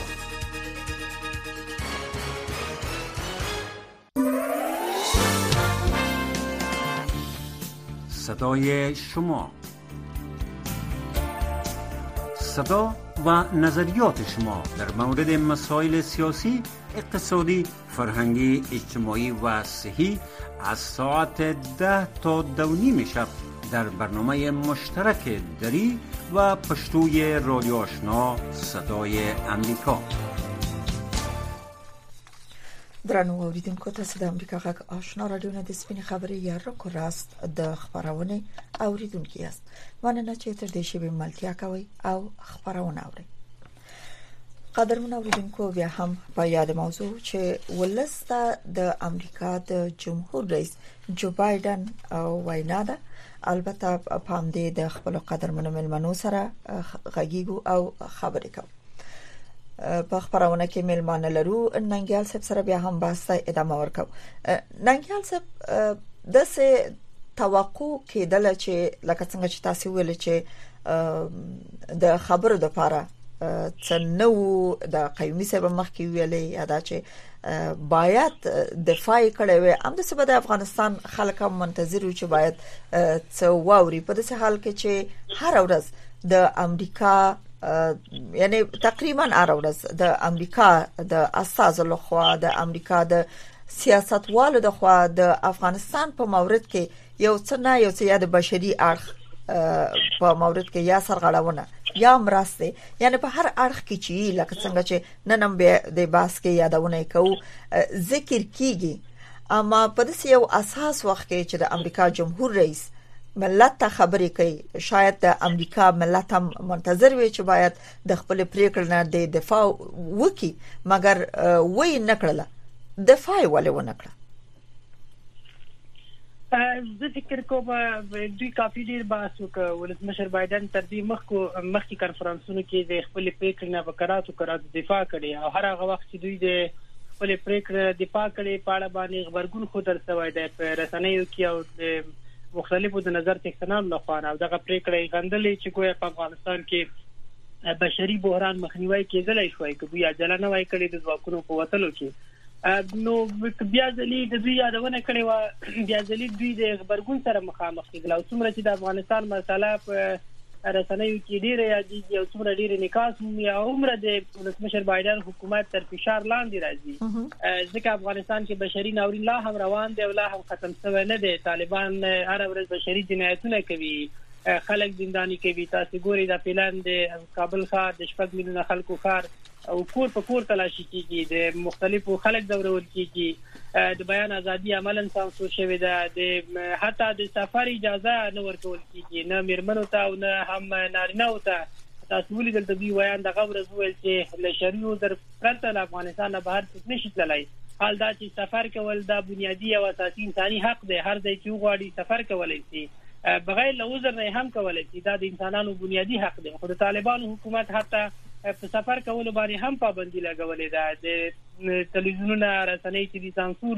B: صدای شما، صدا و نظریات شما در مورد مسائل سیاسی، اقتصادی، فرهنگی، اجتماعی و صحی از ساعت 10 تا 2:30 شب در برنامه مشترک دری و پشتوی رادیو آشنا صدای امریکا.
D: درنو اوریدونکو تاسو د امریکا غږ آشنا رادیو نه د سپین خبرې یا رکو راست د خبرونه اوریدونکو یاست. مننه چې تر دې شی ملتیا کوي او خبرونه اوري. قدرمن اوریدونکو بیا هم په یاد موضوع چې ولسته د امریکا د جمهور رئیس جو بایدن او وینا ده. البته پام دې د خپل قدرمن ملمنو سره غږیږو او خبرې کوو. په خبرونه کې ملمانه لرو. ننګیال صاحب سره بیا هم باسه ادامه ورکو. ننګیال صاحب د څه توقع کېدل چې لکه څنګه چې تاسو ویل چې د خبرو د لپاره څنو د قیومي صاحب مخکې ویلې ادا چې باید دفاع کړي وي. هم د سبا د افغانستان خلک هم منتظر چې باید څه واوري په داسې حال کې چې هر ورځ د امریکا یعنی تقریبا هر ورځ د امریکا د اساسو لخوا د امریکا د سیاستوالو د خوا د افغانستان په مورد کې یو څه نه یو څه یا د بشري اړخ په مورد کې یا سرغړونه یا مرسته، یعنی په هر اړخ کې چې لکه څنګه چې نن به د باس کې یادونه کوو ذکر کیږي. اما په دې یو اساس وخت کې چې د امریکا جمهور رئیس ملت ته خبرې کوي، شاید د امریکا ملت هم منتظر وي چې باید د خپل پریکړې نه د دفاع وکړي، مګر وای نکړه. دفاع ولې ونه کړه؟
H: زه فکر کوم دوی کافي ډیر بحث وکړ ولسمشر بایدن تر دې مخکې کانفرنسونو کې د خپل پریکړې نه وکړاتو دفاع کړي او هر هغه وخت چې دوی د خپل پریکړې دفاع کړي په اړه باندې خبرګون خو درسوي د رسنیو کې او د مختلفو د نظر تکسنان لخوا او دغه پریکړې غندلې چې کوی په افغانستان کې بشري بحران مخنیوي کېدلای شوی که بیا ځل نه وای کړی د ځواکونو په وتلو کې نو بیا ځلې د دوی یادونه کړې و بیا ځلې دوی د خبرګون سره مخامخ کېدل او څومره چې د افغانستان مسله په رسنیو کې ډېره یادېږي او څومره ډېر انعکاس مومي او عمره د ولسمشر بایدن حکومت تر فشار لاندې راځي ځکه افغانستان کې بشري ناورین لا هم روان دی او لا هم ختم شوی نه دی طالبان هر ورځ بشري جنایتونه کوي خلک زنداني کوي تاسو ګورئ د پلان د کابل ښار د 6 میلیونه خلکو ښار او کور په کور تلاشي کیږي د مختلفو خلک دورول کیږي د بیان ازادي عملاً سانسور شوی ده د حتی د سفر اجازه نه ورکول کیږي نه میرمنو ته او نه هم نارینه او ته تاسو ولیدل د دوی بیان د غوړ زویل چې له شریعو در پرته له افغانستان نه بهر څه نشي تللی حال دا چې سفر کول د بنیادی او اساسي انساني حق دی هر ځای چې وغواړي سفر کولای شي بغیر له عذر نه هم کولای شي دا د انسانانو بنیادی حق دی خو د طالبانو حکومت حتی په سفر کول باندې هم پابندي لګولې ده د تلویزیونونو رسنۍ چې د سانسور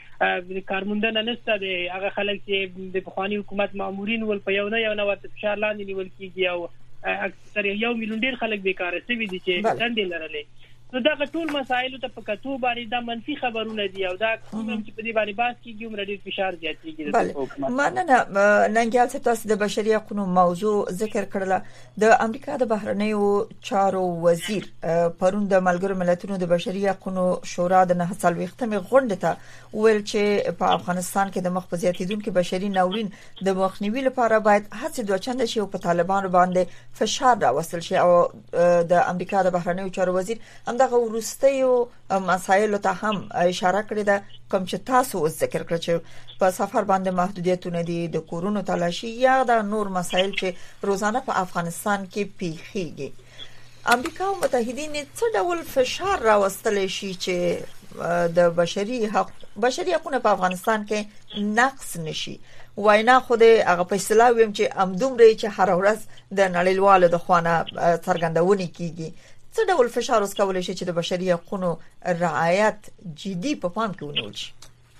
H: دي کارموندنه نشته د هغه خلک چې د بخوانی حکومت مامورین ول په یو نه ورته فشار لاندې نیول کیږي او اکثر 1 میلیون ډیر خلک بیکاره شوي دي چې دندې لرلې نو دا ټول مسایل ته په کتو باندې د منفي خبرونه دي او دا کوم چې په دې باندې بحث کیږي عمر ډیر فشار زیاتېږي
D: د حکومت مننه ننګیال تاسو د بشري حقوقو موضوع ذکر کړل د امریکا د بهرنیو چارو وزیر پرون د ملګرو ملتونو د بشري حقوقو شورا د 9 غونډه ته ویل چې په افغانستان کې د مخ په زیاتیدونکو بشري ناورین د مخنیوي لپاره باید هڅې دوه چنده شي او په طالبانو باندې فشار راوستل شي او د امریکا د بهرنیو چارو وزیر دغه ورستیو مسایل ته هم اشاره کړې ده کوم چې تاسو ذکر کړل چې په سفر باندې محدودیتونه دي د کورونو تلاشي یا د نور مسایل چې روزانه په افغانستان کې پیښیږي امریکا او متحدین څه ډول فشار راوستل شي چې د بشري حقوقو په افغانستان کې نقص نشي وینا خو د هغه په اصطلاح ویم چې امدومره چې هر ورځ د نړیوالو د خوانه څرګندونې کیږي څه ډول فشار اوس کولای شي چې د بشري حقوقو رعایت جدي په پام کې ونیول شي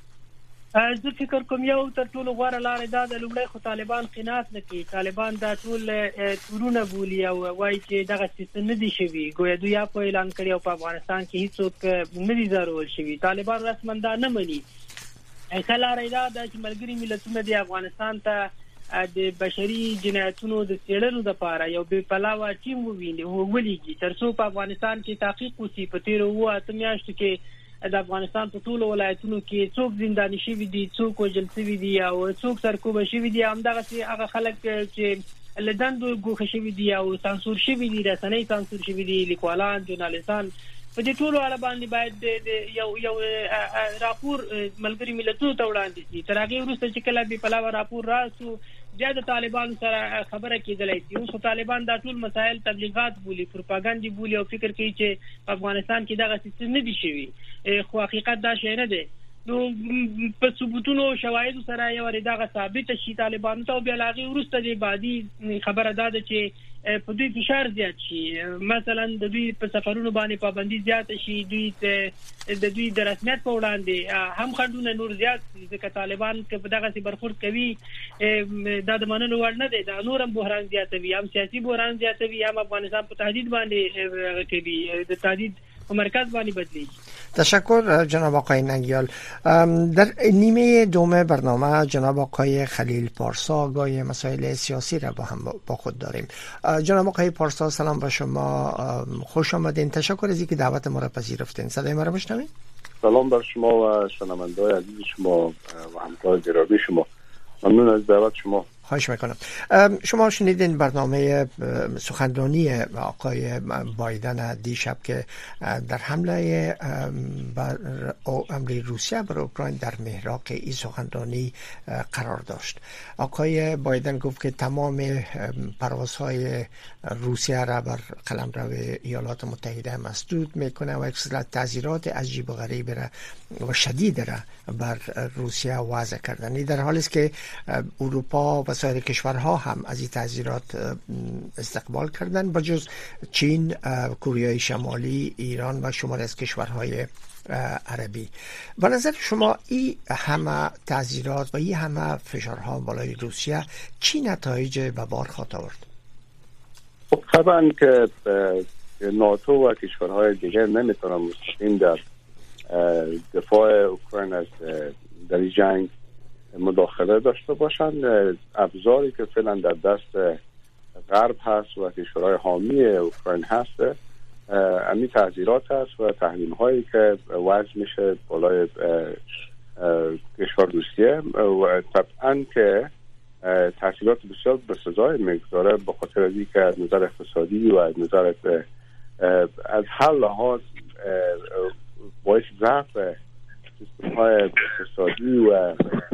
H: زه فکر کوم یو تر ټولو غوړه لارې دا د لومړی خو طالبان قناعت نه کوي طالبان دا ټول تورونه بولي او وایي چې دغه سیستم نه دي شوی ګویا دوی په اعلان کړی او په افغانستان کې هیڅوک نه دي ضروري شوی طالبان رسمن دا نه مني خلاره دا چې ملګری ملتونه د افغانستان ته د بشري جنایتونو د څېړنو لپاره یو بې پلاوه ټیم ولېږي ترڅو په افغانستان کې تحقیق وشي په تیرو 8 میاشتو کې د افغانستان په ټولو ولایتونو کې څوک زنداني شوي دي څوک وژل شوي دي او څوک سرکوبه شوي دي همدغه هغه خلک چې له دندو ګوښه شوي دي او سانسور شوي دي رسنۍ سانسور شوي دي لیکوالان ژورنالیستان په دې ټولو اړه باندې باید یو راپور ملګری ملتونو ته وړاندې شي تر هغه وروسته چې کله به پلاوه راپور راسو بیا د طالبان سره خبره کېدلای شي اوس طالبان دا ټول مسایل تبلیغات بولی پروپاګاندا بولی او فکر کوي چې په افغانستان کې دغه سیستم نه دي شوی خو حقیقت دا شی نه دی نو په ثبوتونو شواهد سره یو رداغه ثابت شي طالبان ته بیا لاغي ورسته دی بادي خبره ده چې په دوی فشار زیات شي مثلا د دوی په سفرونو باندې پابندي زیات شي دوی د دوی د رسمیت په وړاندې هم خندونه نور زیات ځکه طالبان که په دغه سي برخورد کوي دا د منلو وړ نه دی دا نورم بحران زیاتوي هم سیاسي بحران زیاتوي هم افغانستان په تهدید باندې کوي د تهدید و مرکز بانی بدلی.
E: تشکر جناب آقای ننگیال. در نیمه دوم برنامه جناب آقای خلیل پارسا آگاهی مسائل سیاسی را با خود داریم. جناب آقای پارسا سلام با شما، خوش آمدین. تشکر از اینکه دعوت ما را پذیرفتین. صدای ما را میشنوید؟
K: سلام بر شما و شنونده‌های عزیز شما و همکار گرامی شما. ممنون از دعوت شما.
E: خواهش میکنم. شما شنیدین برنامه سخنرانی آقای بایدن دیشب که در حمله بر امر روسیه بر اوکراین در محراق این سخنرانی قرار داشت. آقای بایدن گفت که تمام پروازهای روسیه را بر قلمرو ایالات متحده مسدود میکنه و تعزیرات عجیب و غریب و شدید را بر روسیه وضع کردن. در حالی است که اروپا و سایر کشورها هم از این تعزیرات استقبال کردن بجز چین، کره شمالی، ایران و شماری از کشورهای عربی. به نظر شما این همه تعزیرات و این همه فشارها بالای روسیه چی نتایج به بار خواهد آورد؟
G: خب طبعا که ناتو و کشورهای دیگر نمیتونن مستقیم در دفاع اوکراین از در این جنگ مداخله داشته باشند. ابزاری که فعلا در دست غرب هست و کشورهای حامی اوکراین هست همین تعزیرات هست و تحریم هایی که وضع میشه بالای کشور روسیه و طبعا که تاثیرات بسیار بسزای میگذاره به خاطر از اینکه از نظر اقتصادی و از نظر از هر لحاظ باعث ضعف سیستم های اقتصادی و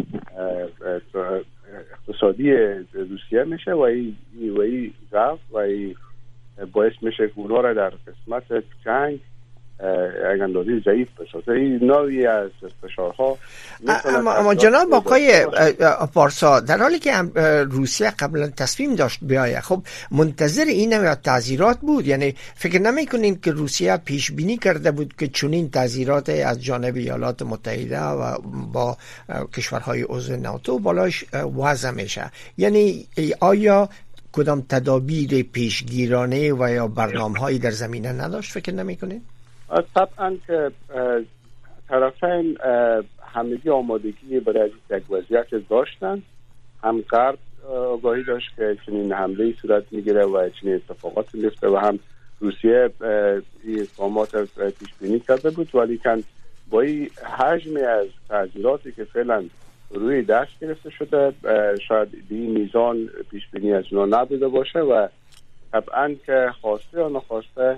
G: اقتصادی روسیه میشه و این ضعف و این باعث میشه که اونها را در قسمت جنگ اندازی ضعیف بسازه. این نوعی از فشارها.
E: اما جناب آقای پارسا، در حالی که روسیه قبلا تصمیم داشت بیایه، خب منتظر این نوع تعزیرات بود؟ یعنی فکر نمی‌کنین که روسیه پیش بینی کرده بود که چنین تعزیرات از جانب ایالات متحده و با کشورهای عضو ناتو بالاش وضع میشه؟ یعنی آیا کدام تدابیر پیشگیرانه و یا برنامه‌هایی در زمینه نداشت؟ فکر نمی‌کنین؟
G: طبعا که طرفین همگی آمادگی برای یک وضعیت داشتن. هم غرب آگاهی داشت که چنین حمله صورت میگیره و چنین اتفاقات میفته و هم روسیه این اقدامات پیش بینی کرده بود، ولی کن با این حجم از تعزیراتی که فعلا روی دست گرفته شده شاید به این میزان پیش بینی از اونا نبوده باشه و طبعا که خواسته یا نخواسته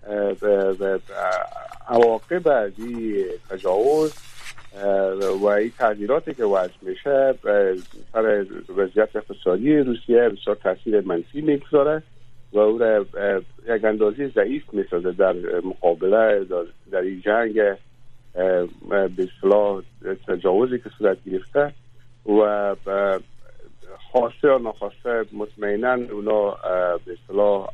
G: عواقب از این تجاوز و این تعزیراتی که وضع میشه سر وضعیت اقتصادی روسیه بسیار تاثیر منفی میگذاره و او را یک اندازه ضعیف میسازه در مقابله در این جنگ به اصطلاح تجاوزی که صورت گرفته و خواسته یا نخواسته مطمئنا اونا به اصطلاح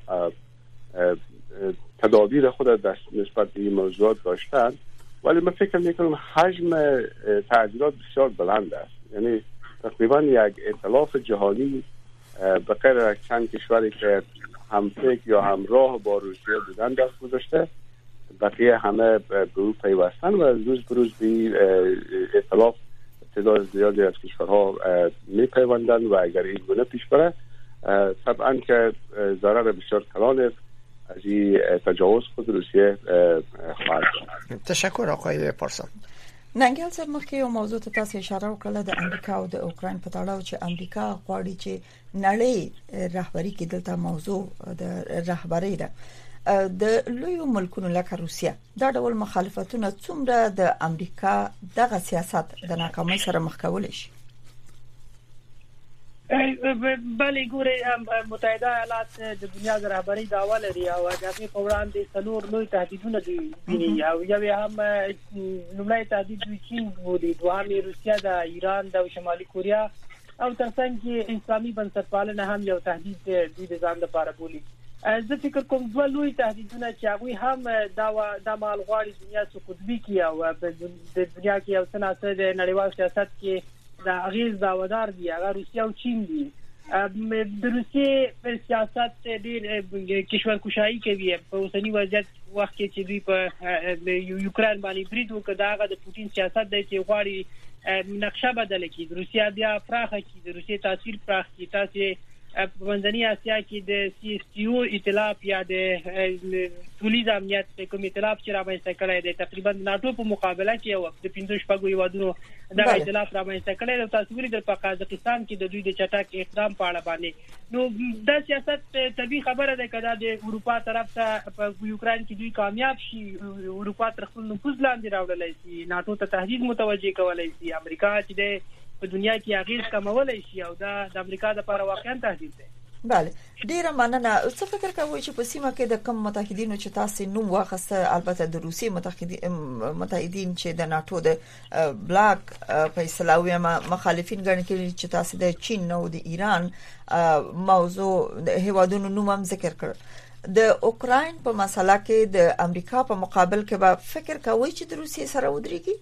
G: تدابیر خود نسبت به این موضوعات داشتن، ولی من فکر میکنم حجم تعزیرات بسیار بلند است. یعنی تقریبا یک ائتلاف جهانی به غیر از چند کشوری که هم فکر یا همراه با روسیه بودن دست گذاشته، بقیه همه به او پیوستن و روز به روز به ائتلاف تعداد زیادی از کشورها میپیوندن و اگر این گونه پیش بره طبعا که ضرر بسیار کلان است از این تجاوز خود روسیه خواهد شد.
E: تشکر آقای پارسا.
D: ننګیال صاحب مخکې یو موضوع ته تاسو اشاره وکړه د امریکا او د اوکراین په تړاو چې امریکا غواړي چې نړۍ رهبری کې دلته موضوع د رهبری ده د لویو ملکونو لکه روسیه دا ډول مخالفتونه څومره د امریکا دغه سیاست د ناکامۍ سره مخ کول شي؟
H: بله ګوري متحده ایالات د دنیا د رهبری دعوا لري او د هغې په وړاندې څلور لوی تهدیدونه دي او یو هم لومړی تهدید د چین بولي، دوهم روسیه د ایران د شمالي کوریا او ترڅنګ کې اسلامي بنسټپالنه هم یو تهدید دی د ځان لپاره بولي. زه فکر کوم دوه لوی تهدیدونه چې هغوی هم دا مال غواړي دنیا څخه قطبي کړي او د دنیا کې یو څه ناڅه د نړیوال سیاست کې د اغیز داودار دي، هغه روسیه او چین دي. د روسیې په سیاست ډېر کشورکشایي کوي په اوسني وضعیت وخت کې چې دوی په یوکران باندې برید وکړ، دا هغه د پوتین سیاست دی چې غواړي نقشه بدله کړي، د روسیه بیا پراخه کړي، د روسیې تاثیر پراخ کړي. تاسې په منځنۍ اسیا کې د CSTO ائتلاف یا د پولیس امنیت کوم ائتلاف چې رامنځته کړی دی تقریبا ناتو په مقابله کې او د 15 شپږو هیوادونو دا ائتلاف رامنځته کړی دی. تاسو ولیدل په قزاقستان کې د دوی د چټک اقدام په اړه باندې نو دا سیاست طبي خبره ده کدا د اروپا طرف ته په یوکرين کې دوی کامیاب شي اروپا تر خپل نفوذ لاندې راوړلای شي ناتو ته تهدید متوجه کولای شي امریکا چې د په دنیا کې اغیز کمولای شي او دا د امریکا لپاره واقعا تهدید دی.
D: بله ډیره مننه. څه فکر کوئ چې په سیمه کې د کم متحدینو چې تاسو نوم واخسته البته د روسي متحدین چې د ناتو د بلاک په اصطلاح مخالفین ګڼل کېږي چې تاسو د چین او د ایران موضوع د هیوادونو نوم هم ذکر کړ د اوکراین په مسله کې د امریکا په مقابل کې به فکر کوئ چې د روسي سره ودرېږي؟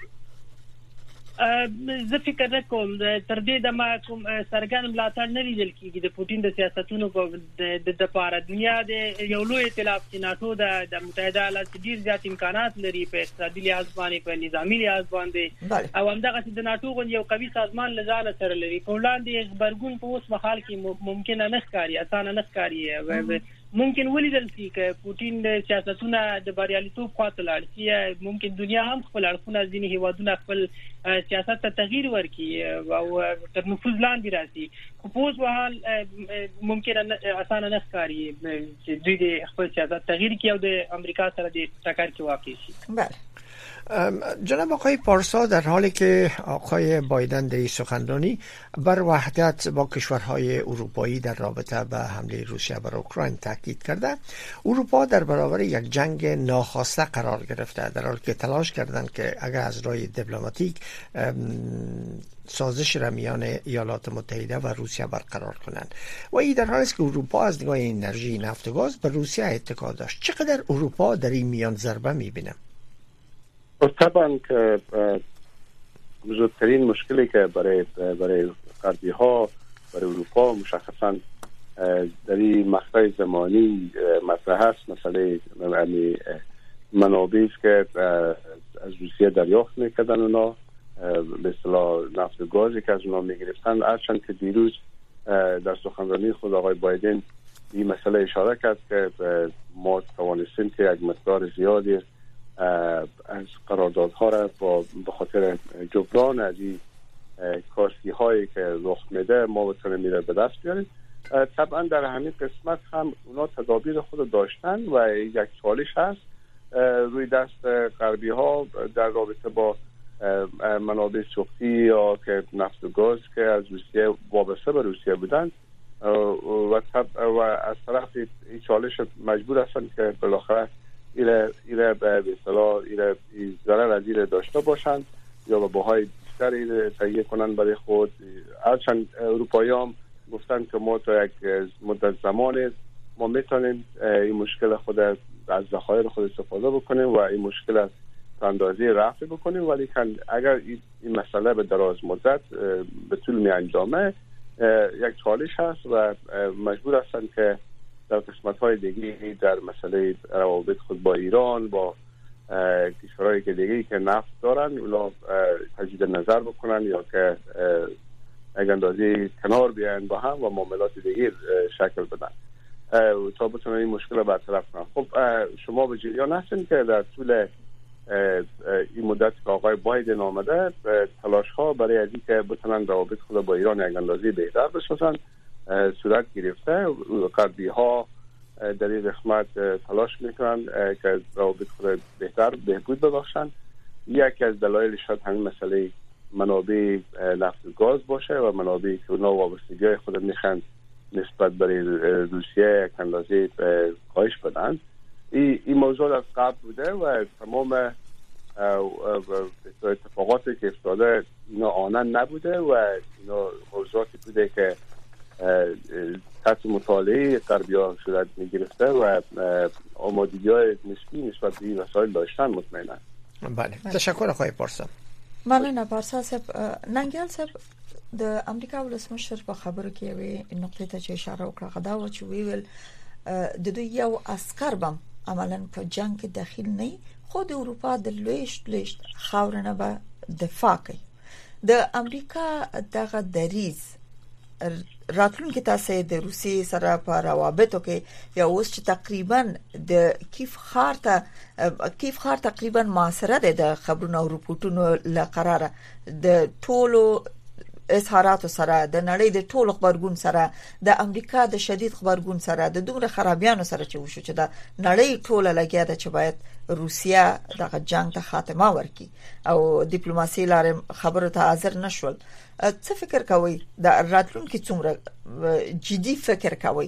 H: زه فکر نه کوم تر دې د ما کوم سرګن ملاتړ نه لیدل کیږي د پوتین د سیاستونو د لپاره دنیا د یو لوی ائتلاف چې ناتو د متحده ایالات ډیر زیات امکانات لري په اقتصادي لحاظ باندې په نظامی لحاظ باندې او همدغه د ناتو غو یو قوي سازمان لزان سره لري په وړاندې خبرګون په اوس مهال کې ممکن نه ښکاري اسانه نه ښکاري ممکن ولیدل شي چې پوتین د سیاستونو د بریالیتوب خاطر لري ممکن دنیا هم خپل اړخونه ځینې هیوادونه خپل سیاست ته تغییر ورکړي او تر نفوذ لاندې راځي خو په اوس حال ممکن اسانه نه ښکاري چې دوی د خپل سیاست تغییر کړي او د امریکا سره د ټکر کې واقع شي.
D: بله
E: جناب آقای پارسا در حالی که آقای بایدن در سخنرانی بر وحدت با کشورهای اروپایی در رابطه به حمله روسیه بر اوکراین تاکید کرده اروپا در برابر یک جنگ ناخواسته قرار گرفته در حالی که تلاش کردند که اگر از راه دیپلماتیک سازش را میان ایالات متحده و روسیه برقرار کنند و این در حالی است که اروپا از نگاه انرژی نفت و گاز به روسیه اتکا داشت. چقدر اروپا در این میان ضربه میبینه؟
G: طبعا که بزرگترین مشکلی که برای غربی ها برای اروپا مشخصا در این مقطع زمانی مطرح است مسئله منابعی است که از روسیه دریافت میکردن اونا به اصطلاح نفت و گازی که از اونا میگرفتن هرچند که دیروز در سخنرانی خود آقای بایدن این مسئله اشاره کرد که ما توانستیم که یک مقدار زیادی از قراردادها را به خاطر جبران از این کاستی هایی که رخ میده ما بتونیم میره به دست بیاریم. طبعا در همین قسمت هم اونا تدابیر خود داشتن و یک چالش هست روی دست غربی ها در رابطه با منابع سوختی یا که نفت و گاز که از روسیه وابسته به روسیه بودن و از طرف این چالش مجبور هستن که بالاخره ایره به اصطلاح ضرر از ایره داشته باشند یا به بهای بیشتر ایره تهیه کنن برای خود. هرچند اروپایی هم گفتن که ما تا یک مدت زمان ما میتونیم این مشکل خود از ذخایر خود استفاده بکنیم و این مشکل از اندازه رفع بکنیم ولی اگر این مسئله به دراز مدت به طول می انجامه یک چالش هست و مجبور هستن که در قسمت‌های دیگه در مسئله روابط خود با ایران با کشورهایی که دیگه که نفت دارن اونا تجدید نظر بکنن یا که یک اندازه کنار بیاین با هم و معاملات دیگه شکل بدن تا بتونن این مشکل رو برطرف کنن. خب شما به جریان هستین که در طول این مدت که آقای بایدن آمده تلاش ها برای از این که بتونن روابط خود با ایران یک اندازه بهتر بسازن صورت گرفته. غربی ها در این قسمت تلاش میکنن که روابط خود بهتر بهبود ببخشن. یکی از دلایلش شاید همین مسئله منابع نفت و گاز باشه و منابعی که اونا وابستگی های خود میخوان نسبت برای روسیه یک اندازه کاهش بدن. این موضوع از قبل بوده و تمام اتفاقاتی که افتاده اینا آنن نبوده و اینا موضوعاتی بوده که تحت مطالعه غربی ها صورت میگرفته و آمادگی های نسبی نسبت به این مسائل داشتن مطمئنا.
E: بله تشکر آقای پارسا.
D: مننه پارسا صاحب. ننګیال صاحب د امریکا ولسمشر په خبرو کې یوې نقطې ته چې اشاره وکړه دا و چې ویل د دوی یو عسكر بم عملاً په جنگ کې داخل نه خو د اروپا د لويشت خاورنه به دفاع کوي. د امریکا دغه دریز راتلونکي تاسو د روسي سره په روابطو کې یا اوس چې تقریبا د کیف خار تقریبا معاصره ده د خبرونو او رپورټونو لقراره د ټولو اظهارات سره د نړۍ د ټولو خبرګون سره د امریکا د شدید خبرګون سره د دومره خرابیانو سره چې وشو چې د نړۍ ټوله لګیا ده چې باید روسیا دغه جنگ ته خاتمه ورکړي او ډیپلوماسي لارې خبرو ته حاضر نشول. څه فکر کوي د راتلونکي څومره جدي فکر کوي؟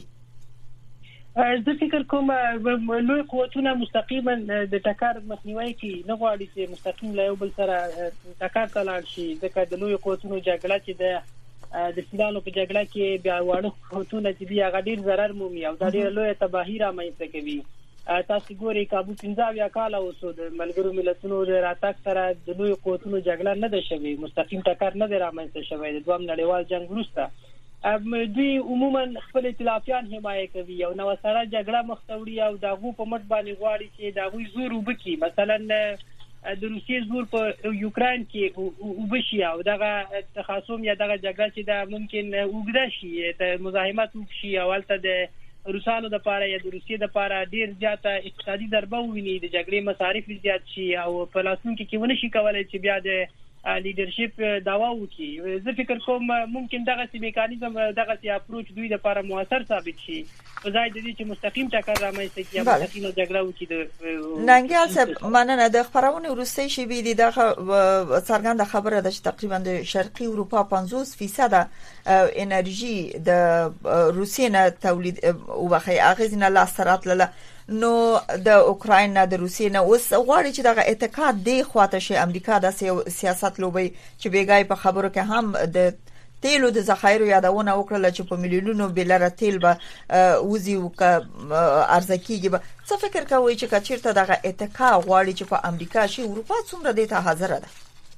H: زه فکر کوم لوی قوتونه مستقیما د ټکر مخنیوي کوي، نه غواړي چې مستقیم له یو بل سره ټکر ته لاړ شي، ځکه د لوی قوتونو جګړه چې د سیلانو په جګړه کې بیا واړه قوتونه چې دی هغه ډیر ضرر مومي او دا ډیر لوی تباهي رامنځته کوي. تاسو ګورئ کابو 15 کال اوسو د ملګرو ملتونو د راتګ سره د لوی قوتونو جګړه نه ده شوې، مستقیم ټکر نه دی رامنځته شوی. د دویم نړیوال جنگ وروسته دوی عموما خپل ائتلافیان حمایه کوي او نو سره جګړه مختوري او دغه په مټ باندې غواړي چې دغه زور وبکي. مثلا د روسیې زور په یوکرين کې وبشي او دغه تخاصم یا دغه جګړه چې دا ممکن وګړه شي د مزاحمت وکشي او ولته د روسانو د پاره یا د روسیې د پاره ډیر زیاته اقتصادي ضربه وویني، د جګړې مصارف زیات شي او په لاسونو کې ونه شي کولای چې بیا د لیدرشپ داوا وکي. زه فکر کوم ممکن دغه میکانیزم دغه اپروچ دوی د لپاره موثر ثابت شي په ځای د دې چې مستقیم ټکر رامنځته کیږي، مستقیم جګړه وکړي. د
D: ننګیال صاحب مننه. د خبرونه وروستي شی بي دي دغه څرګنده خبره ده چې تقریبا د شرقي اروپا 50% انرژي د روسیې نه تولید او بخي اغیزنه لاسترات له نو د اوکراین نه د روسیې نه اوس غواړي چې دغه اتکاد دی خواته شي امریکا د سیاست لوبي چې بیګای په خبرو کې هم د تیلو د ذخایرو یادونه وکړه چې په میلیونونو بلره تیل به وزي او ارزکیږي. څه فکر کوي چې کچیرته دغه اتکا غواړي چې په امریکا شي اروپا څومره د ته حاضر ده؟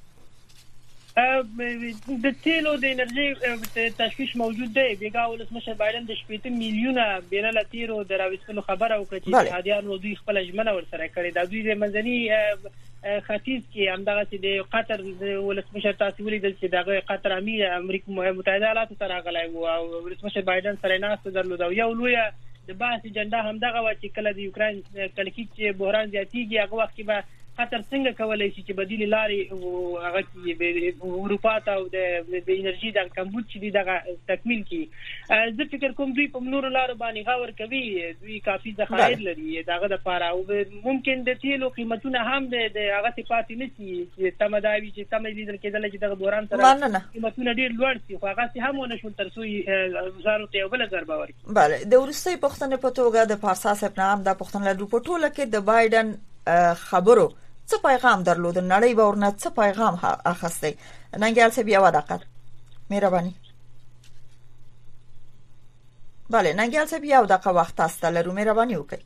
H: د تیلو د انرژي تشویش موجود دی. بیګا ولسمشر بایدن د 8 میلیونه بیرل تیرو دراوستلو خبره وکړه چې هادیان دوی خپل ژمنه ورسره کړې. د دوی د منځني ختیځ کې همدغه چې د قطر د ولسمشر تاسو ولیدل چې دغه قطر امیر امریکا متحده ایالاتو سره غلای وو او ولسمشر بایدن سره ناست درلود او یو لوی د بحث اجنډا همدغه و چې کله د یوکرين کله کې بحران زیاتیږي هغه وخت کې به قطر څنګه کولای شي چې بدیل لارې هغه کې اروپا ته او د انرژي د کمبود چې دغه تکمیل کی. زه فکر کوم دوی په نورو لارو باندې غور کوي، دوی کافي ذخایر لري دغه د پاره او ممکن د تیلو قیمتونه هم د هغه صفات نشي چې تمداوي چې تم لیدل کېدل چې دغه بوران سره قیمتونه ډیر لوړ شي خو هغه هم ونه شول ترڅو زارو ته بل ضربه ورکړي.
D: بله د ورستۍ پښتنې په توګه د پارسا صاحب نام د پښتنلو په ټوله کې د بایدن خبرو څه پیغام درلود؟ نړۍ به ورنه څه پیغام اخیسته؟ ننګیال صاحب یو دقیقه مهرباني. بله ننګیال صاحب یو دقیقه وخت تاسو لرو، مهرباني وکړئ.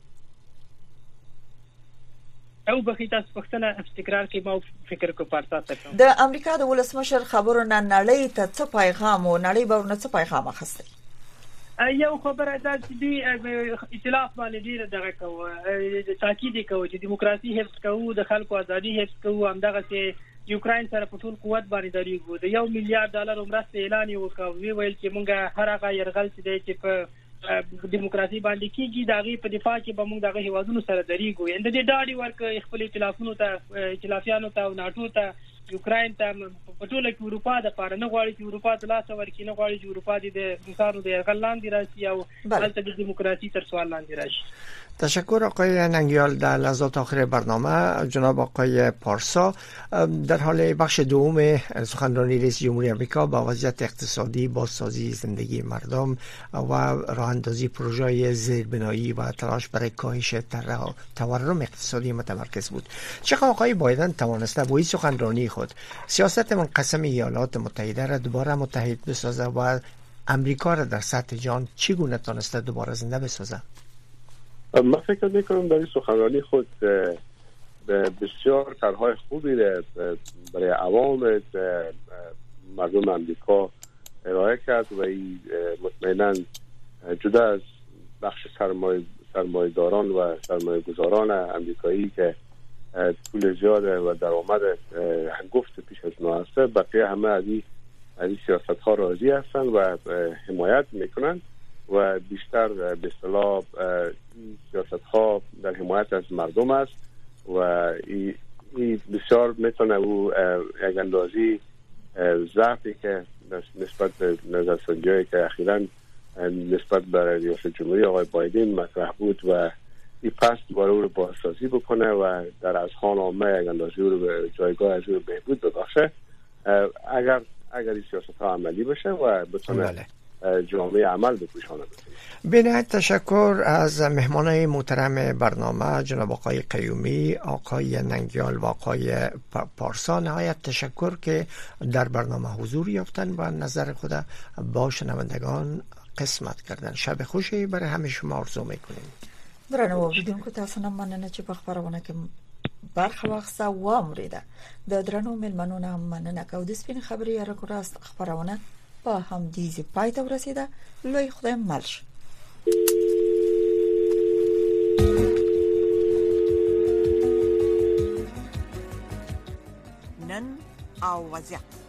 H: او بخی تاسو پښتنه تکرار کې ما فکر کو پارتا ته
D: د امریکا د ولسمشر خبرو نه نړۍ ته څه پیغام او نړۍ به ورنه څه پیغام اخیسته؟
H: یو خبره ده چې دی ائتلاف باندې ډیر دغه کوي تاکید کوي چې دیموکراسي حفظ کوو، د خلکو ازادي حفظ کوو، همدغه چې یوکرين سره په ټول قوت باندې درېږو. د $1 میلیارډ مرسته اعلان وکړ، ویل چې مونږه هر هغه يرغل چې په دیموکراسي باندې کیږي دغه په دفاع کې به موږ دغه هیوادونو سره درېږو. اند دې ډاډي ورک خپل ائتلافونو ته ائتلافیانو ته او ناتو ته یوکرين ته په ټوله کې اروپا د پاره نه غواړي چې اروپا د لاس ورکړي، نه غواړي چې اروپا د انسانو د غلاندې راشي او البته د دیموکراسي تر سوال لاندې راشي.
E: تشکر آقای ننگیال. در لحظات آخر برنامه جناب آقای پارسا در حال بخش دوم سخنرانی رئیس جمهوری آمریکا با وضعیت اقتصادی، بازسازی زندگی مردم و راه اندازی پروژه‌های زیربنایی و تلاش برای کاهش تورم اقتصادی متمرکز بود. چقدر آقای بایدن توانسته با این سخنرانی خود سیاست منقسم ایالات متحده را دوباره متحد بسازه و امریکا را در سطح جهان چگونه تونسته دوباره زنده بسازه؟
K: من فکر میکنم در این سخنرانی خود بسیار طرحهای خوبی برای عوام مردم امریکا ارائه کرد و مطمئنا جدا از بخش سرمایه‌داران و سرمایه‌گذاران امریکایی که پول زیاد و درآمد هنگفت پیش از ما هست، بقیه همه از این این سیاست ها راضی هستند و حمایت میکنند و بیشتر به اصطلاح این سیاست ها در حمایت از مردم است و این بسیار میتونه او یک اندازی ضعفی که نسبت به نظرسنجی که اخیراً نسبت به ریاست جمهوری آقای بایدن مطرح بود و این پس دوباره او رو بازسازی بکنه و در اذهان عامه یک اندازی او رو به جایگاه از او رو بهبود ببخشه اگر این سیاست ها عملی بشه و بتونه جامعه عمل بپوشانه.
E: بنهایت تشکر از مهمانای محترم برنامه جناب آقای قیومی، آقای ننگیال و آقای پارسا. نهایت تشکر که در برنامه حضور یافتن و نظر خود با شنوندگان قسمت کردن. شب خوشی برای همه شما آرزو میکنیم.
D: درنو اوریدونکو تاسو نه مننه چې په خبرونه کې برخه واخسته و امریده د درنو ملمنو نه مننه کو د سپین خبري را کوراست خبرونه په هم دیزی پای ته ورسیده. لوی خدای ملش
A: نن او وضعیت